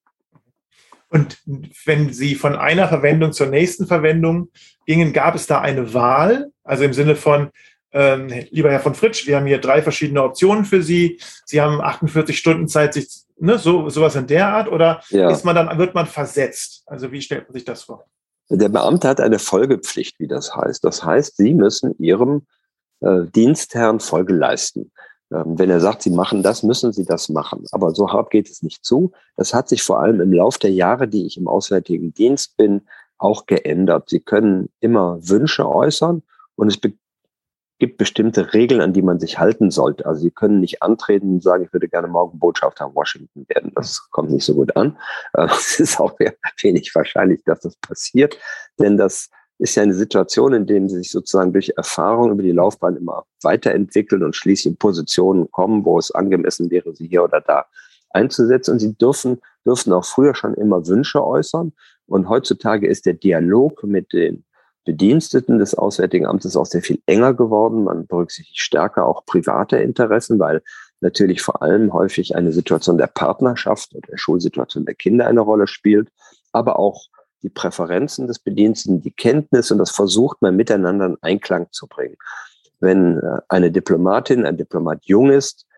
Und wenn Sie von einer Verwendung zur nächsten Verwendung gingen, gab es da eine Wahl? Also im Sinne von, ähm, lieber Herr von Fritsch, wir haben hier drei verschiedene Optionen für Sie. Sie haben achtundvierzig Stunden Zeit, sich, ne, so, sowas in der Art, oder ja. ist man dann, wird man versetzt? Also wie stellt man sich das vor? Der Beamte hat eine Folgepflicht, wie das heißt. Das heißt, Sie müssen Ihrem äh, Dienstherrn Folge leisten. Ähm, wenn er sagt, Sie machen das, müssen Sie das machen. Aber so hart geht es nicht zu. Das hat sich vor allem im Lauf der Jahre, die ich im Auswärtigen Dienst bin, auch geändert. Sie können immer Wünsche äußern und es be- gibt bestimmte Regeln, an die man sich halten sollte. Also Sie können nicht antreten und sagen, ich würde gerne morgen Botschafter in Washington werden. Das kommt nicht so gut an. Es ist auch wenig wahrscheinlich, dass das passiert, denn das ist ja eine Situation, in der sie sich sozusagen durch Erfahrung über die Laufbahn immer weiterentwickeln und schließlich in Positionen kommen, wo es angemessen wäre, sie hier oder da einzusetzen. Und sie dürfen, dürfen auch früher schon immer Wünsche äußern. Und heutzutage ist der Dialog mit den Bediensteten des Auswärtigen Amtes auch sehr viel enger geworden. Man berücksichtigt stärker auch private Interessen, weil natürlich vor allem häufig eine Situation der Partnerschaft oder der Schulsituation der Kinder eine Rolle spielt, aber auch die Präferenzen des Bediensteten, die Kenntnis, und das versucht man miteinander in Einklang zu bringen. Wenn eine Diplomatin, ein Diplomat jung ist,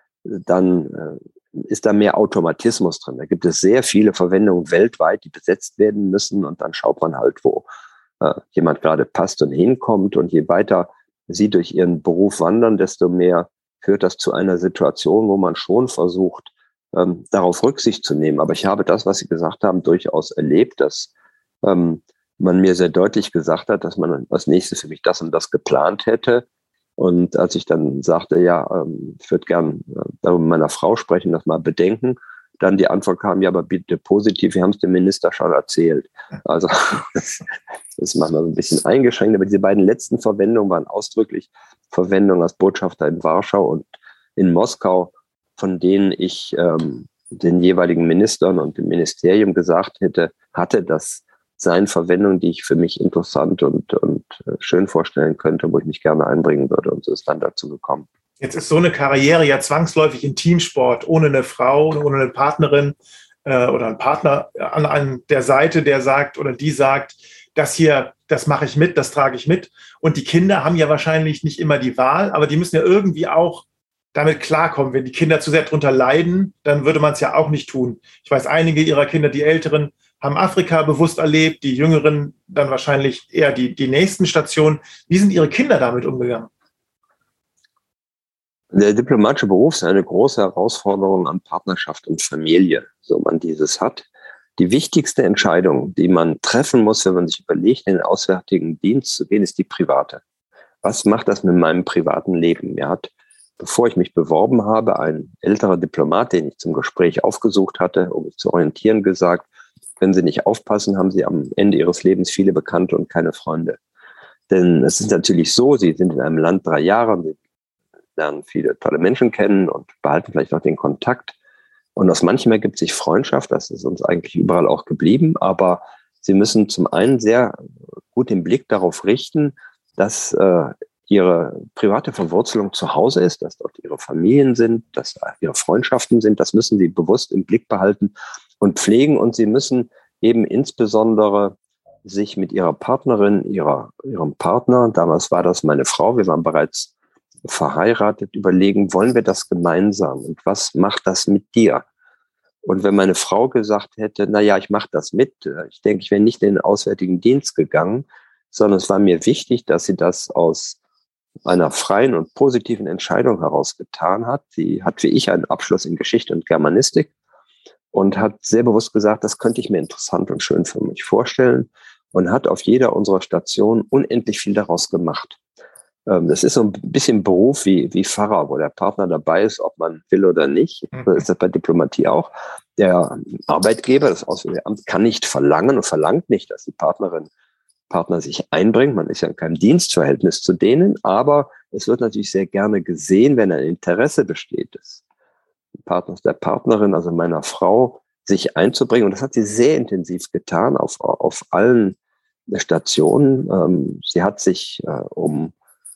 dann ist da mehr Automatismus drin. Da gibt es sehr viele Verwendungen weltweit, die besetzt werden müssen, und dann schaut man halt, wo äh, jemand gerade passt und hinkommt. Und je weiter sie durch ihren Beruf wandern, desto mehr führt das zu einer Situation, wo man schon versucht, ähm, darauf Rücksicht zu nehmen. Aber ich habe das, was Sie gesagt haben, durchaus erlebt, dass ähm, man mir sehr deutlich gesagt hat, dass man als nächstes für mich das und das geplant hätte. Und als ich dann sagte, ja, ähm, ich würde gern äh, darüber mit meiner Frau sprechen, das mal bedenken, dann die Antwort kam, ja, aber bitte positiv, wir haben es dem Minister schon erzählt. Also das ist manchmal so ein bisschen eingeschränkt, aber diese beiden letzten Verwendungen waren ausdrücklich Verwendungen als Botschafter in Warschau und in Moskau, von denen ich ähm, den jeweiligen Ministern und dem Ministerium gesagt hätte, hatte, dass seien Verwendungen, die ich für mich interessant und, und schön vorstellen könnte, wo ich mich gerne einbringen würde. Und so ist dann dazu gekommen. Jetzt ist so eine Karriere ja zwangsläufig in Teamsport, ohne eine Frau, ohne eine Partnerin äh, oder einen Partner an, an der Seite, der sagt oder die sagt, das hier, das mache ich mit, das trage ich mit. Und die Kinder haben ja wahrscheinlich nicht immer die Wahl, aber die müssen ja irgendwie auch damit klarkommen. Wenn die Kinder zu sehr drunter leiden, dann würde man es ja auch nicht tun. Ich weiß, einige ihrer Kinder, die Älteren, haben Afrika bewusst erlebt, die Jüngeren dann wahrscheinlich eher die, die nächsten Stationen. Wie sind Ihre Kinder damit umgegangen? Der diplomatische Beruf ist eine große Herausforderung an Partnerschaft und Familie, so man dieses hat. die wichtigste Entscheidung, die man treffen muss, wenn man sich überlegt, in den Auswärtigen Dienst zu gehen, ist die private. Was macht das mit meinem privaten Leben? Mir hat, bevor ich mich beworben habe, ein älterer Diplomat, den ich zum Gespräch aufgesucht hatte, um mich zu orientieren, gesagt, wenn Sie nicht aufpassen, haben Sie am Ende Ihres Lebens viele Bekannte und keine Freunde. Denn es ist natürlich so, Sie sind in einem Land drei Jahre, Sie lernen viele tolle Menschen kennen und behalten vielleicht auch den Kontakt. Und aus manchem ergibt sich Freundschaft, das ist uns eigentlich überall auch geblieben. Aber Sie müssen zum einen sehr gut den Blick darauf richten, dass äh, Ihre private Verwurzelung zu Hause ist, dass dort Ihre Familien sind, dass Ihre Freundschaften sind. Das müssen Sie bewusst im Blick behalten und pflegen. Und Sie müssen eben insbesondere sich mit Ihrer Partnerin, ihrer, Ihrem Partner, damals war das meine Frau, wir waren bereits verheiratet, überlegen, wollen wir das gemeinsam und was macht das mit dir? Und wenn meine Frau gesagt hätte, na ja, ich mache das mit, ich denke, ich wäre nicht in den Auswärtigen Dienst gegangen, sondern es war mir wichtig, dass sie das aus einer freien und positiven Entscheidung heraus getan hat. Sie hat wie ich einen Abschluss in Geschichte und Germanistik und hat sehr bewusst gesagt, das könnte ich mir interessant und schön für mich vorstellen und hat auf jeder unserer Stationen unendlich viel daraus gemacht. Das ist so ein bisschen Beruf wie, wie Pfarrer, wo der Partner dabei ist, ob man will oder nicht. Das ist das bei Diplomatie auch. Der Arbeitgeber, das Auswärtige Amt, kann nicht verlangen und verlangt nicht, dass die Partnerin, Partner sich einbringt. Man ist ja in keinem Dienstverhältnis zu denen, aber es wird natürlich sehr gerne gesehen, wenn ein Interesse besteht, des Partners, der Partnerin, also meiner Frau, sich einzubringen. Und das hat sie sehr intensiv getan auf, auf allen Stationen. Sie hat sich äh, um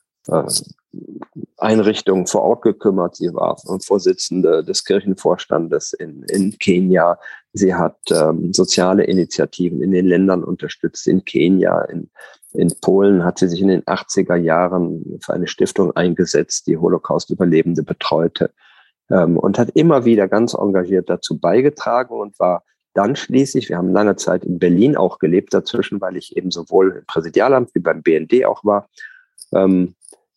Einrichtungen vor Ort gekümmert. Sie war Vorsitzende des Kirchenvorstandes in, in Kenia. Sie hat ähm, soziale Initiativen in den Ländern unterstützt. In Kenia, in, in Polen hat sie sich in den achtziger Jahren für eine Stiftung eingesetzt, die Holocaust-Überlebende betreute, ähm, und hat immer wieder ganz engagiert dazu beigetragen und war dann schließlich, wir haben lange Zeit in Berlin auch gelebt dazwischen, weil ich eben sowohl im Präsidialamt wie beim B N D auch war, ähm,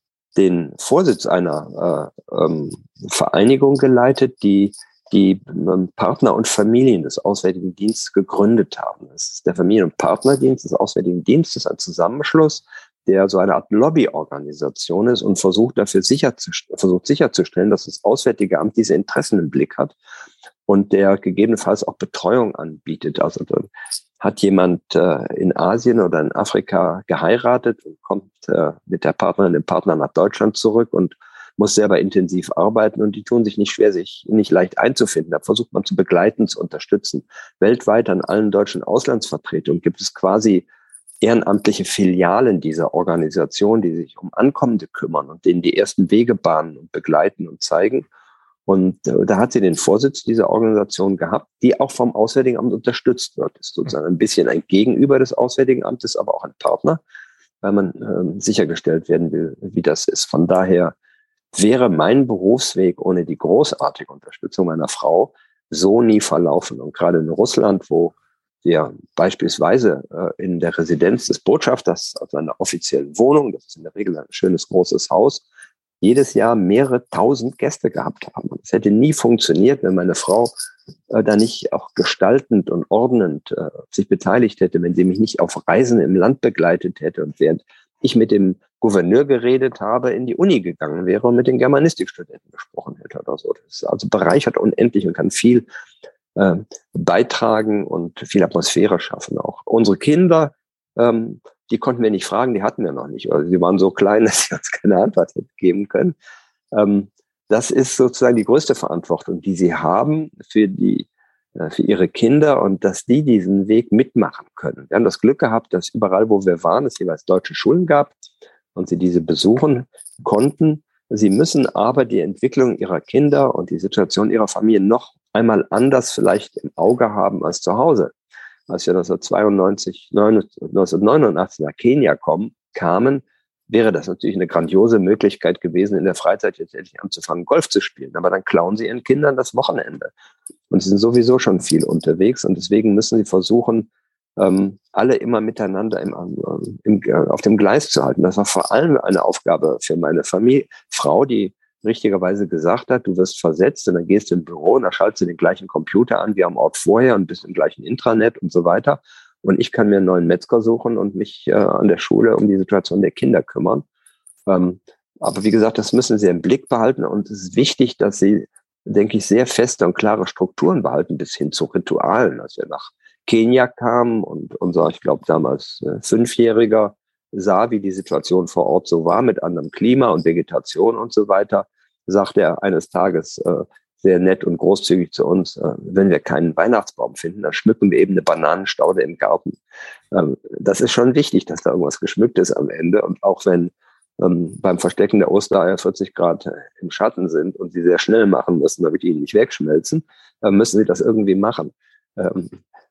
den Vorsitz einer äh, ähm, Vereinigung geleitet, die die ähm, Partner und Familien des Auswärtigen Dienstes gegründet haben. Das ist der Familien- und Partnerdienst des Auswärtigen Dienstes, ein Zusammenschluss, der so eine Art Lobbyorganisation ist und versucht dafür sicherzustellen, versucht sicherzustellen, dass das Auswärtige Amt diese Interessen im Blick hat und der gegebenenfalls auch Betreuung anbietet. Also dann hat jemand äh, in Asien oder in Afrika geheiratet und kommt äh, mit der Partnerin, dem Partner nach Deutschland zurück und muss selber intensiv arbeiten und die tun sich nicht schwer, sich nicht leicht einzufinden. Da versucht man zu begleiten, zu unterstützen. Weltweit an allen deutschen Auslandsvertretungen gibt es quasi ehrenamtliche Filialen dieser Organisation, die sich um Ankommende kümmern und denen die ersten Wege bahnen und begleiten und zeigen. Und äh, da hat sie den Vorsitz dieser Organisation gehabt, die auch vom Auswärtigen Amt unterstützt wird. Das ist sozusagen ein bisschen ein Gegenüber des Auswärtigen Amtes, aber auch ein Partner, weil man äh, sichergestellt werden will, wie das ist. Von daher wäre mein Berufsweg ohne die großartige Unterstützung meiner Frau so nie verlaufen. Und gerade in Russland, wo wir beispielsweise äh, in der Residenz des Botschafters, also einer offiziellen Wohnung, das ist in der Regel ein schönes, großes Haus, jedes Jahr mehrere tausend Gäste gehabt haben. Es hätte nie funktioniert, wenn meine Frau äh, da nicht auch gestaltend und ordnend äh, sich beteiligt hätte, wenn sie mich nicht auf Reisen im Land begleitet hätte und während ich mit dem Gouverneur geredet habe, in die Uni gegangen wäre und mit den Germanistikstudenten gesprochen hätte oder so. Das ist also bereichert unendlich und kann viel äh, beitragen und viel Atmosphäre schaffen auch. Unsere Kinder, ähm, die konnten wir nicht fragen, die hatten wir noch nicht. Also sie waren so klein, dass sie uns keine Antwort geben können. Ähm, das ist sozusagen die größte Verantwortung, die sie haben für die, äh, für ihre Kinder und dass die diesen Weg mitmachen können. Wir haben das Glück gehabt, dass überall, wo wir waren, es jeweils deutsche Schulen gab und sie diese besuchen konnten. Sie müssen aber die Entwicklung ihrer Kinder und die Situation ihrer Familie noch einmal anders vielleicht im Auge haben als zu Hause. Als wir neunzehnhundertzweiundneunzig, neunzehnhundertneunundachtzig nach Kenia kommen, kamen, wäre das natürlich eine grandiose Möglichkeit gewesen, in der Freizeit jetzt endlich anzufangen, Golf zu spielen. Aber dann klauen sie ihren Kindern das Wochenende. Und sie sind sowieso schon viel unterwegs. Und deswegen müssen sie versuchen, ähm, alle immer miteinander im, im, auf dem Gleis zu halten. Das war vor allem eine Aufgabe für meine Familie, Frau, die richtigerweise gesagt hat, du wirst versetzt und dann gehst du im Büro und da schaltest du den gleichen Computer an wie am Ort vorher und bist im gleichen Intranet und so weiter. Und ich kann mir einen neuen Metzger suchen und mich äh, an der Schule um die Situation der Kinder kümmern. Ähm, aber wie gesagt, das müssen Sie im Blick behalten und es ist wichtig, dass Sie, denke ich, sehr feste und klare Strukturen behalten bis hin zu Ritualen. Als wir nach Kenia kamen und unser, ich glaube damals äh, Fünfjähriger sah, wie die Situation vor Ort so war mit anderem Klima und Vegetation und so weiter, sagte er eines Tages äh, sehr nett und großzügig zu uns, äh, wenn wir keinen Weihnachtsbaum finden, dann schmücken wir eben eine Bananenstaude im Garten. Ähm, das ist schon wichtig, dass da irgendwas geschmückt ist am Ende. Und auch wenn ähm, beim Verstecken der Ostereier vierzig Grad im Schatten sind und sie sehr schnell machen müssen, damit die nicht wegschmelzen, äh, müssen sie das irgendwie machen. Ähm,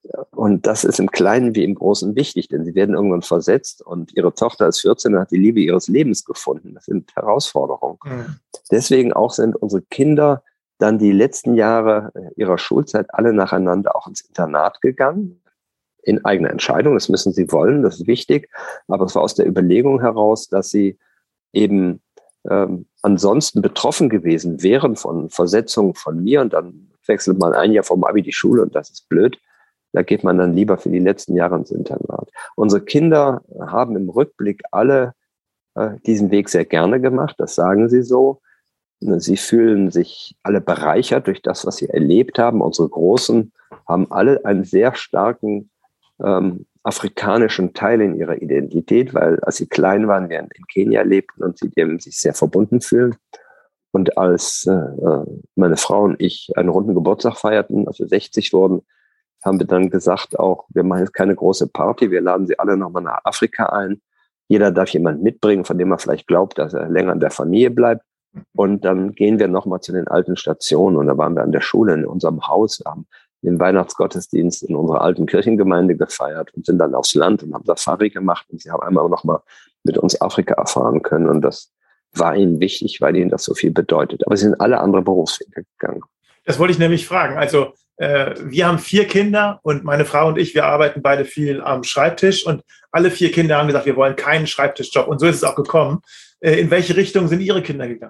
Und das ist im Kleinen wie im Großen wichtig, denn sie werden irgendwann versetzt und ihre Tochter ist vierzehn und hat die Liebe ihres Lebens gefunden. Das sind Herausforderungen. Mhm. Deswegen auch sind unsere Kinder dann die letzten Jahre ihrer Schulzeit alle nacheinander auch ins Internat gegangen, in eigener Entscheidung. Das müssen sie wollen, das ist wichtig. Aber es war aus der Überlegung heraus, dass sie eben ähm, ansonsten betroffen gewesen wären von Versetzungen von mir und dann wechselt man ein Jahr vom Abi die Schule und das ist blöd. Da geht man dann lieber für die letzten Jahre ins Internat. Unsere Kinder haben im Rückblick alle äh, diesen Weg sehr gerne gemacht, das sagen sie so. Sie fühlen sich alle bereichert durch das, was sie erlebt haben. Unsere Großen haben alle einen sehr starken ähm, afrikanischen Teil in ihrer Identität, weil als sie klein waren, wir in Kenia lebten und sie dem sich sehr verbunden fühlen. Und als äh, meine Frau und ich einen runden Geburtstag feierten, als wir sechzig wurden, haben wir dann gesagt auch, wir machen jetzt keine große Party, wir laden sie alle nochmal nach Afrika ein. Jeder darf jemanden mitbringen, von dem er vielleicht glaubt, dass er länger in der Familie bleibt. Und dann gehen wir nochmal zu den alten Stationen. Und da waren wir an der Schule, in unserem Haus. Wir haben den Weihnachtsgottesdienst in unserer alten Kirchengemeinde gefeiert und sind dann aufs Land und haben Safari gemacht. Und sie haben einmal nochmal mit uns Afrika erfahren können. Und das war ihnen wichtig, weil ihnen das so viel bedeutet. Aber sie sind alle andere Berufswege gegangen. Das wollte ich nämlich fragen. Also äh, wir haben vier Kinder und meine Frau und ich, wir arbeiten beide viel am Schreibtisch und alle vier Kinder haben gesagt, wir wollen keinen Schreibtischjob. Und so ist es auch gekommen. Äh, in welche Richtung sind Ihre Kinder gegangen?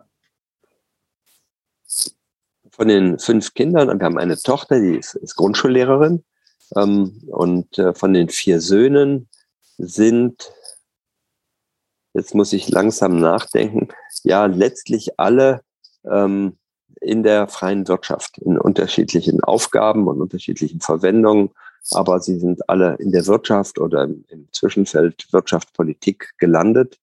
Von den fünf Kindern, wir haben eine Tochter, die ist, ist Grundschullehrerin. Ähm, und äh, von den vier Söhnen sind, jetzt muss ich langsam nachdenken, ja, letztlich alle ähm, in der freien Wirtschaft, in unterschiedlichen Aufgaben und unterschiedlichen Verwendungen. Aber sie sind alle in der Wirtschaft oder im, im Zwischenfeld Wirtschaft, Politik gelandet.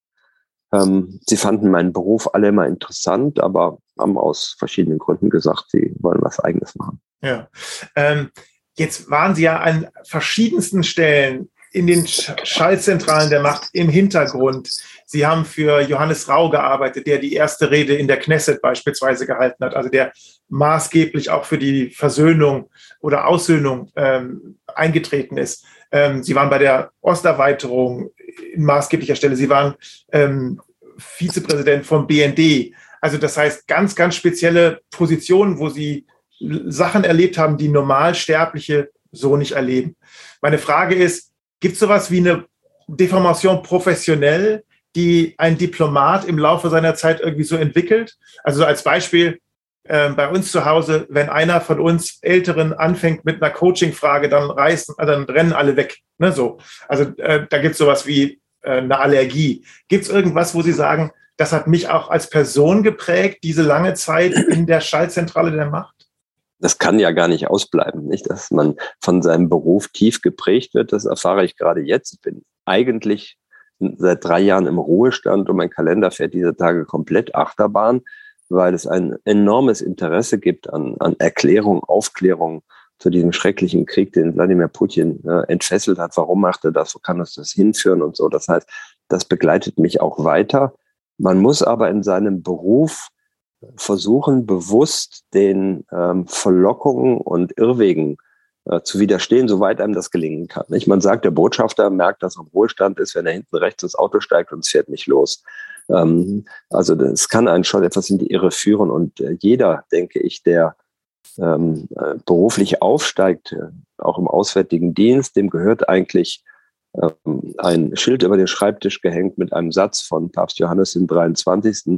Ähm, sie fanden meinen Beruf alle immer interessant, aber haben aus verschiedenen Gründen gesagt, sie wollen was Eigenes machen. Ja, ähm, jetzt waren Sie ja an verschiedensten Stellen in den Schaltzentralen der Macht im Hintergrund. Sie haben für Johannes Rau gearbeitet, der die erste Rede in der Knesset beispielsweise gehalten hat, also der maßgeblich auch für die Versöhnung oder Aussöhnung ähm, eingetreten ist. Ähm, Sie waren bei der Osterweiterung in maßgeblicher Stelle. Sie waren ähm, Vizepräsident vom B N D. Also das heißt, ganz, ganz spezielle Positionen, wo Sie Sachen erlebt haben, die Normalsterbliche so nicht erleben. Meine Frage ist, gibt es sowas wie eine Deformation professionell, die ein Diplomat im Laufe seiner Zeit irgendwie so entwickelt? Also als Beispiel äh, bei uns zu Hause, wenn einer von uns Älteren anfängt mit einer Coaching-Frage, dann reißen, äh, dann rennen alle weg. Ne, so. Also äh, da gibt es sowas wie äh, eine Allergie. Gibt es irgendwas, wo Sie sagen, das hat mich auch als Person geprägt, diese lange Zeit in der Schaltzentrale der Macht? Das kann ja gar nicht ausbleiben, nicht? Dass man von seinem Beruf tief geprägt wird. Das erfahre ich gerade jetzt. Ich bin eigentlich seit drei Jahren im Ruhestand und mein Kalender fährt diese Tage komplett Achterbahn, weil es ein enormes Interesse gibt an, an Erklärung, Aufklärung zu diesem schrecklichen Krieg, den Wladimir Putin äh, entfesselt hat. Warum macht er das? Wo kann uns das hinführen und so? Das heißt, das begleitet mich auch weiter. Man muss aber in seinem Beruf versuchen, bewusst den ähm, Verlockungen und Irrwegen äh, zu widerstehen, soweit einem das gelingen kann. Nicht? Man sagt, der Botschafter merkt, dass er im Wohlstand ist, wenn er hinten rechts ins Auto steigt und es fährt nicht los. Ähm, also das kann einen schon etwas in die Irre führen und äh, jeder, denke ich, der ähm, äh, beruflich aufsteigt, äh, auch im Auswärtigen Dienst, dem gehört eigentlich ähm, ein Schild über den Schreibtisch gehängt mit einem Satz von Papst Johannes dem dreiundzwanzigsten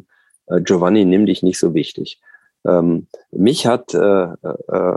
äh, Giovanni, nimm dich nicht so wichtig. Ähm, mich hat äh, äh,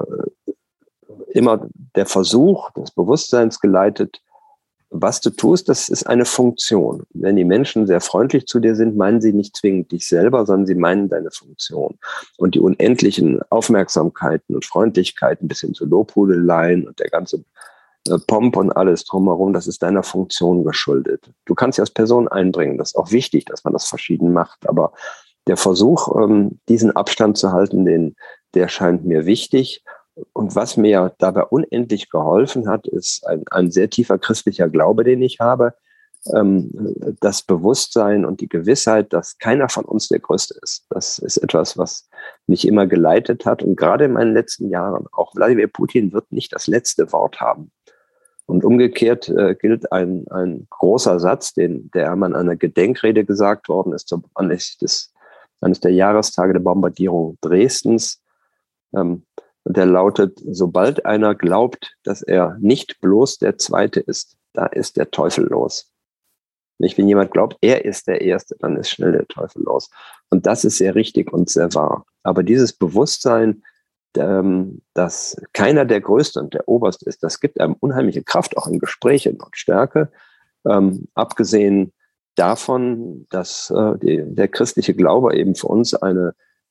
immer der Versuch des Bewusstseins geleitet, was du tust, das ist eine Funktion. Wenn die Menschen sehr freundlich zu dir sind, meinen sie nicht zwingend dich selber, sondern sie meinen deine Funktion. Und die unendlichen Aufmerksamkeiten und Freundlichkeiten bis hin zu Lobhudeleien und der ganze äh, Pomp und alles drumherum, das ist deiner Funktion geschuldet. Du kannst dich als Person einbringen. Das ist auch wichtig, dass man das verschieden macht. Aber der Versuch, ähm, diesen Abstand zu halten, den, der scheint mir wichtig. Und was mir dabei unendlich geholfen hat, ist ein, ein sehr tiefer christlicher Glaube, den ich habe. Ähm, das Bewusstsein und die Gewissheit, dass keiner von uns der Größte ist. Das ist etwas, was mich immer geleitet hat. Und gerade in meinen letzten Jahren, auch Wladimir Putin wird nicht das letzte Wort haben. Und umgekehrt äh, gilt ein, ein großer Satz, den, der einmal in einer Gedenkrede gesagt worden ist, zum Anlässlich des, eines der Jahrestage der Bombardierung Dresdens. Ähm, Und der lautet: Sobald einer glaubt, dass er nicht bloß der Zweite ist, da ist der Teufel los. Nicht, wenn jemand glaubt, er ist der Erste, dann ist schnell der Teufel los. Und das ist sehr richtig und sehr wahr. Aber dieses Bewusstsein, ähm, dass keiner der Größte und der Oberste ist, das gibt einem unheimliche Kraft, auch in Gesprächen und Stärke. Ähm, abgesehen davon, dass äh, die, der christliche Glaube eben für uns eine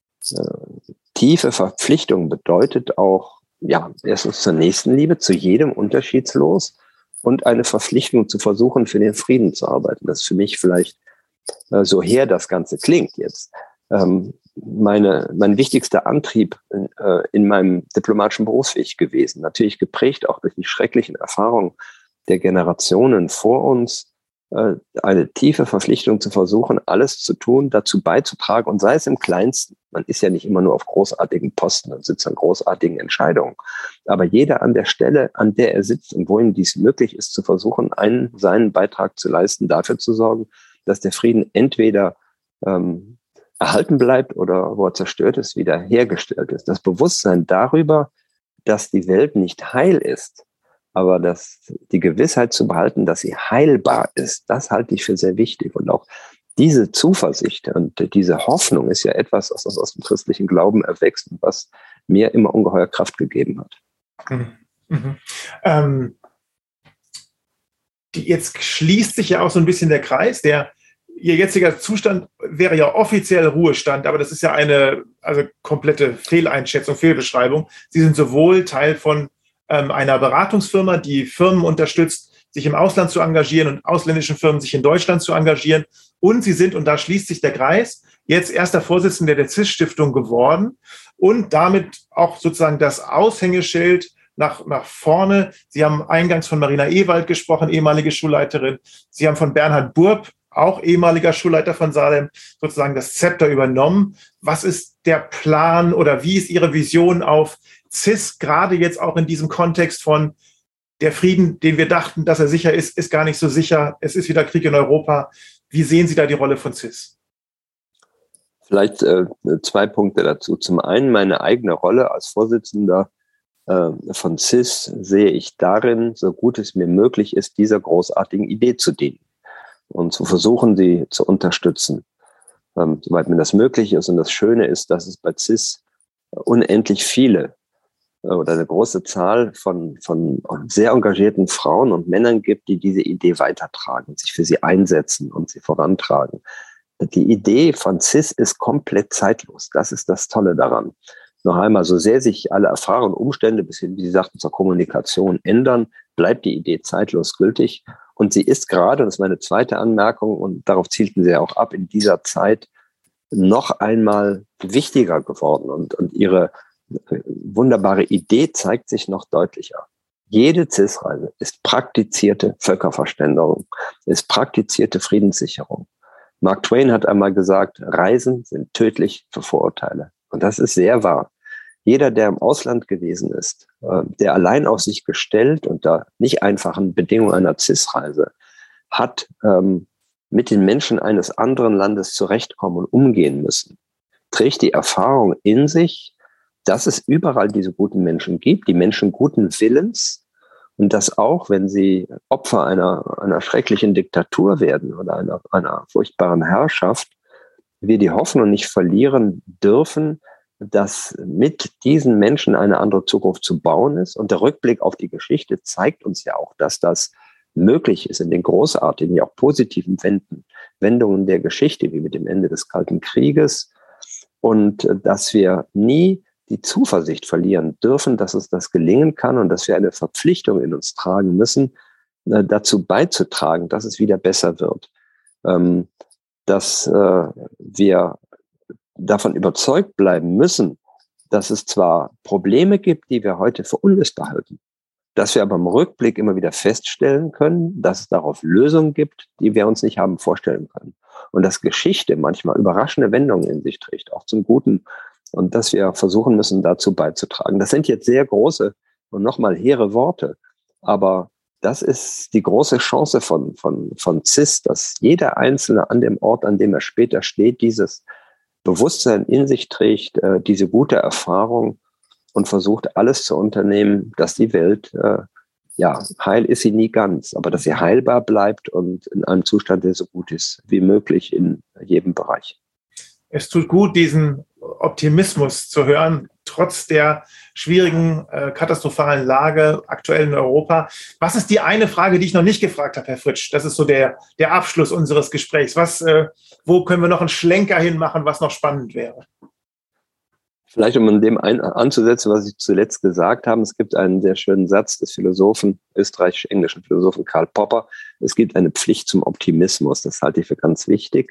äh, tiefe Verpflichtung bedeutet, auch ja erstens zur Nächstenliebe, zu jedem unterschiedslos, und eine Verpflichtung zu versuchen, für den Frieden zu arbeiten. Das ist für mich vielleicht, äh, so her das Ganze klingt jetzt, ähm, meine, mein wichtigster Antrieb äh, in meinem diplomatischen Berufsweg gewesen. Natürlich geprägt auch durch die schrecklichen Erfahrungen der Generationen vor uns, äh, eine tiefe Verpflichtung zu versuchen, alles zu tun, dazu beizutragen, und sei es im Kleinsten. Man ist ja nicht immer nur auf großartigen Posten und sitzt an großartigen Entscheidungen. Aber jeder an der Stelle, an der er sitzt und wo ihm dies möglich ist, zu versuchen, einen, seinen Beitrag zu leisten, dafür zu sorgen, dass der Frieden entweder ähm, erhalten bleibt oder, wo er zerstört ist, wieder hergestellt ist. Das Bewusstsein darüber, dass die Welt nicht heil ist, aber dass die Gewissheit zu behalten, dass sie heilbar ist, das halte ich für sehr wichtig. Und auch diese Zuversicht und diese Hoffnung ist ja etwas, was aus dem christlichen Glauben erwächst und was mir immer ungeheuer Kraft gegeben hat. Mhm. Mhm. Ähm, die, jetzt schließt sich ja auch so ein bisschen der Kreis. Der, Ihr jetziger Zustand wäre ja offiziell Ruhestand, aber das ist ja eine also komplette Fehleinschätzung, Fehlbeschreibung. Sie sind sowohl Teil von ähm, einer Beratungsfirma, die Firmen unterstützt, sich im Ausland zu engagieren und ausländischen Firmen sich in Deutschland zu engagieren. Und Sie sind, und da schließt sich der Kreis, jetzt erster Vorsitzender der C I S-Stiftung geworden und damit auch sozusagen das Aushängeschild nach, nach vorne. Sie haben eingangs von Marina Ewald gesprochen, ehemalige Schulleiterin. Sie haben von Bernhard Burb, auch ehemaliger Schulleiter von Salem, sozusagen das Zepter übernommen. Was ist der Plan oder wie ist Ihre Vision auf C I S, gerade jetzt auch in diesem Kontext von der Frieden, den wir dachten, dass er sicher ist, ist gar nicht so sicher. Es ist wieder Krieg in Europa. Wie sehen Sie da die Rolle von C I S? Vielleicht äh, zwei Punkte dazu. Zum einen meine eigene Rolle als Vorsitzender äh, von C I S sehe ich darin, so gut es mir möglich ist, dieser großartigen Idee zu dienen und zu versuchen, sie zu unterstützen, ähm, soweit mir das möglich ist. Und das Schöne ist, dass es bei C I S unendlich viele äh, oder eine große Zahl von, von sehr engagierten Frauen und Männern gibt, die diese Idee weitertragen, sich für sie einsetzen und sie vorantragen. Die Idee von C I S ist komplett zeitlos. Das ist das Tolle daran. Noch einmal, so sehr sich alle Erfahrungen und Umstände bis hin, wie Sie sagten, zur Kommunikation ändern, bleibt die Idee zeitlos gültig. Und sie ist gerade, das ist meine zweite Anmerkung, und darauf zielten Sie ja auch ab, in dieser Zeit noch einmal wichtiger geworden. Und, und Ihre wunderbare Idee zeigt sich noch deutlicher. Jede C I S-Reise ist praktizierte Völkerverständigung, ist praktizierte Friedenssicherung. Mark Twain hat einmal gesagt, Reisen sind tödlich für Vorurteile. Und das ist sehr wahr. Jeder, der im Ausland gewesen ist, der allein auf sich gestellt und da nicht einfachen Bedingungen einer C I S-Reise hat ähm, mit den Menschen eines anderen Landes zurechtkommen und umgehen müssen, trägt die Erfahrung in sich, dass es überall diese guten Menschen gibt, die Menschen guten Willens, und dass auch, wenn sie Opfer einer, einer schrecklichen Diktatur werden oder einer, einer furchtbaren Herrschaft, wir die Hoffnung nicht verlieren dürfen, dass mit diesen Menschen eine andere Zukunft zu bauen ist. Und der Rückblick auf die Geschichte zeigt uns ja auch, dass das möglich ist in den großartigen, ja auch positiven Wenden, Wendungen der Geschichte, wie mit dem Ende des Kalten Krieges. Und dass wir nie die Zuversicht verlieren dürfen, dass uns das gelingen kann und dass wir eine Verpflichtung in uns tragen müssen, dazu beizutragen, dass es wieder besser wird. Dass wir davon überzeugt bleiben müssen, dass es zwar Probleme gibt, die wir heute für unlösbar halten, dass wir aber im Rückblick immer wieder feststellen können, dass es darauf Lösungen gibt, die wir uns nicht haben vorstellen können. Und dass Geschichte manchmal überraschende Wendungen in sich trägt, auch zum Guten. Und dass wir versuchen müssen, dazu beizutragen. Das sind jetzt sehr große und nochmal hehre Worte, aber das ist die große Chance von, von, von C I S, dass jeder Einzelne an dem Ort, an dem er später steht, dieses Bewusstsein in sich trägt, äh, diese gute Erfahrung und versucht, alles zu unternehmen, dass die Welt, äh, ja, heil ist sie nie ganz, aber dass sie heilbar bleibt und in einem Zustand, der so gut ist wie möglich in jedem Bereich. Es tut gut, diesen Optimismus zu hören, trotz der schwierigen, äh, katastrophalen Lage aktuell in Europa. Was ist die eine Frage, die ich noch nicht gefragt habe, Herr Fritsch? Das ist so der, der Abschluss unseres Gesprächs. Was, äh, wo können wir noch einen Schlenker hinmachen, was noch spannend wäre? Vielleicht, um an dem ein, anzusetzen, was Sie zuletzt gesagt haben, es gibt einen sehr schönen Satz des Philosophen, österreichisch-englischen Philosophen Karl Popper. Es gibt eine Pflicht zum Optimismus. Das halte ich für ganz wichtig.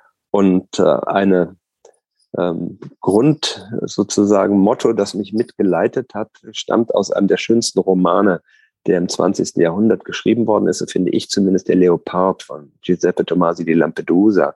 Und äh, eine ähm, Grund, sozusagen Motto, das mich mitgeleitet hat, stammt aus einem der schönsten Romane, der im zwanzigsten Jahrhundert geschrieben worden ist, so finde ich zumindest, der Leopard von Giuseppe Tomasi di Lampedusa.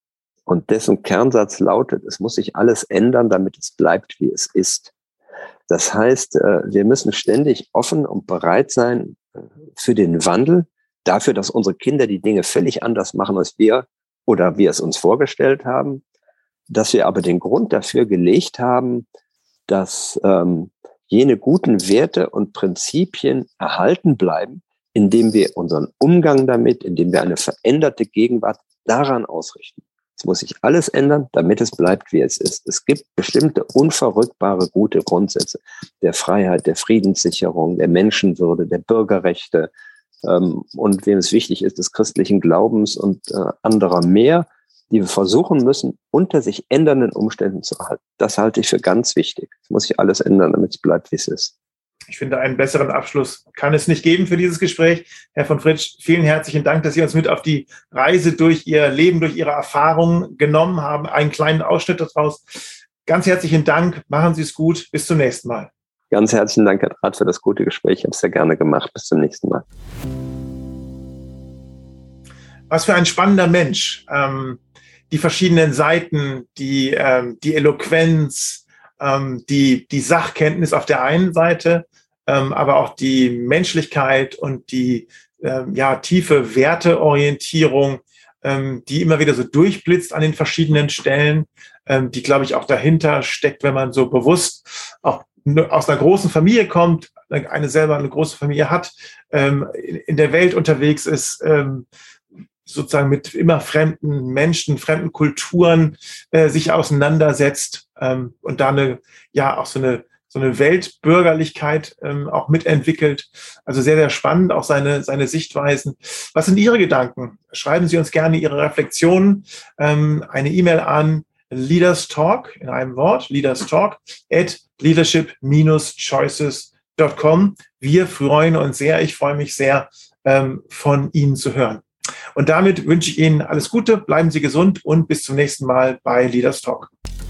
Und dessen Kernsatz lautet, es muss sich alles ändern, damit es bleibt, wie es ist. Das heißt, wir müssen ständig offen und bereit sein für den Wandel, dafür, dass unsere Kinder die Dinge völlig anders machen, als wir oder wir es uns vorgestellt haben, dass wir aber den Grund dafür gelegt haben, dass ähm, jene guten Werte und Prinzipien erhalten bleiben, indem wir unseren Umgang damit, indem wir eine veränderte Gegenwart daran ausrichten. Es muss sich alles ändern, damit es bleibt, wie es ist. Es gibt bestimmte unverrückbare gute Grundsätze der Freiheit, der Friedenssicherung, der Menschenwürde, der Bürgerrechte ähm, und, wem es wichtig ist, des christlichen Glaubens und äh, anderer mehr, die wir versuchen müssen, unter sich ändernden Umständen zu erhalten. Das halte ich für ganz wichtig. Es muss sich alles ändern, damit es bleibt, wie es ist. Ich finde, einen besseren Abschluss kann es nicht geben für dieses Gespräch. Herr von Fritsch, vielen herzlichen Dank, dass Sie uns mit auf die Reise durch Ihr Leben, durch Ihre Erfahrungen genommen haben. Einen kleinen Ausschnitt daraus. Ganz herzlichen Dank. Machen Sie es gut. Bis zum nächsten Mal. Ganz herzlichen Dank, Herr Drath, für das gute Gespräch. Ich habe es sehr gerne gemacht. Bis zum nächsten Mal. Was für ein spannender Mensch. Ähm, die verschiedenen Seiten, die, ähm, die Eloquenz, Die, die Sachkenntnis auf der einen Seite, ähm, aber auch die Menschlichkeit und die ähm, ja, tiefe Werteorientierung, ähm, die immer wieder so durchblitzt an den verschiedenen Stellen, ähm, die, glaube ich, auch dahinter steckt, wenn man so bewusst auch aus einer großen Familie kommt, eine selber eine große Familie hat, ähm, in, in der Welt unterwegs ist, ähm, sozusagen mit immer fremden Menschen, fremden Kulturen äh, sich auseinandersetzt ähm, und da eine, ja, auch so eine, so eine Weltbürgerlichkeit ähm, auch mitentwickelt. Also sehr, sehr spannend, auch seine, seine Sichtweisen. Was sind Ihre Gedanken? Schreiben Sie uns gerne Ihre Reflexionen. Ähm, eine E-Mail an Leaders Talk, in einem Wort, Leaders Talk, at leadership dash choices dot com. Wir freuen uns sehr, ich freue mich sehr, ähm, von Ihnen zu hören. Und damit wünsche ich Ihnen alles Gute, bleiben Sie gesund und bis zum nächsten Mal bei Leaders Talk.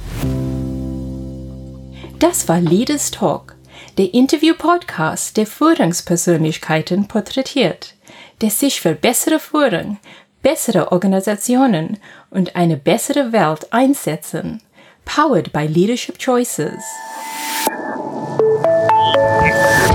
Das war Leaders Talk, der Interview-Podcast, der Führungspersönlichkeiten porträtiert, der sich für bessere Führung, bessere Organisationen und eine bessere Welt einsetzen. Powered by Leadership Choices.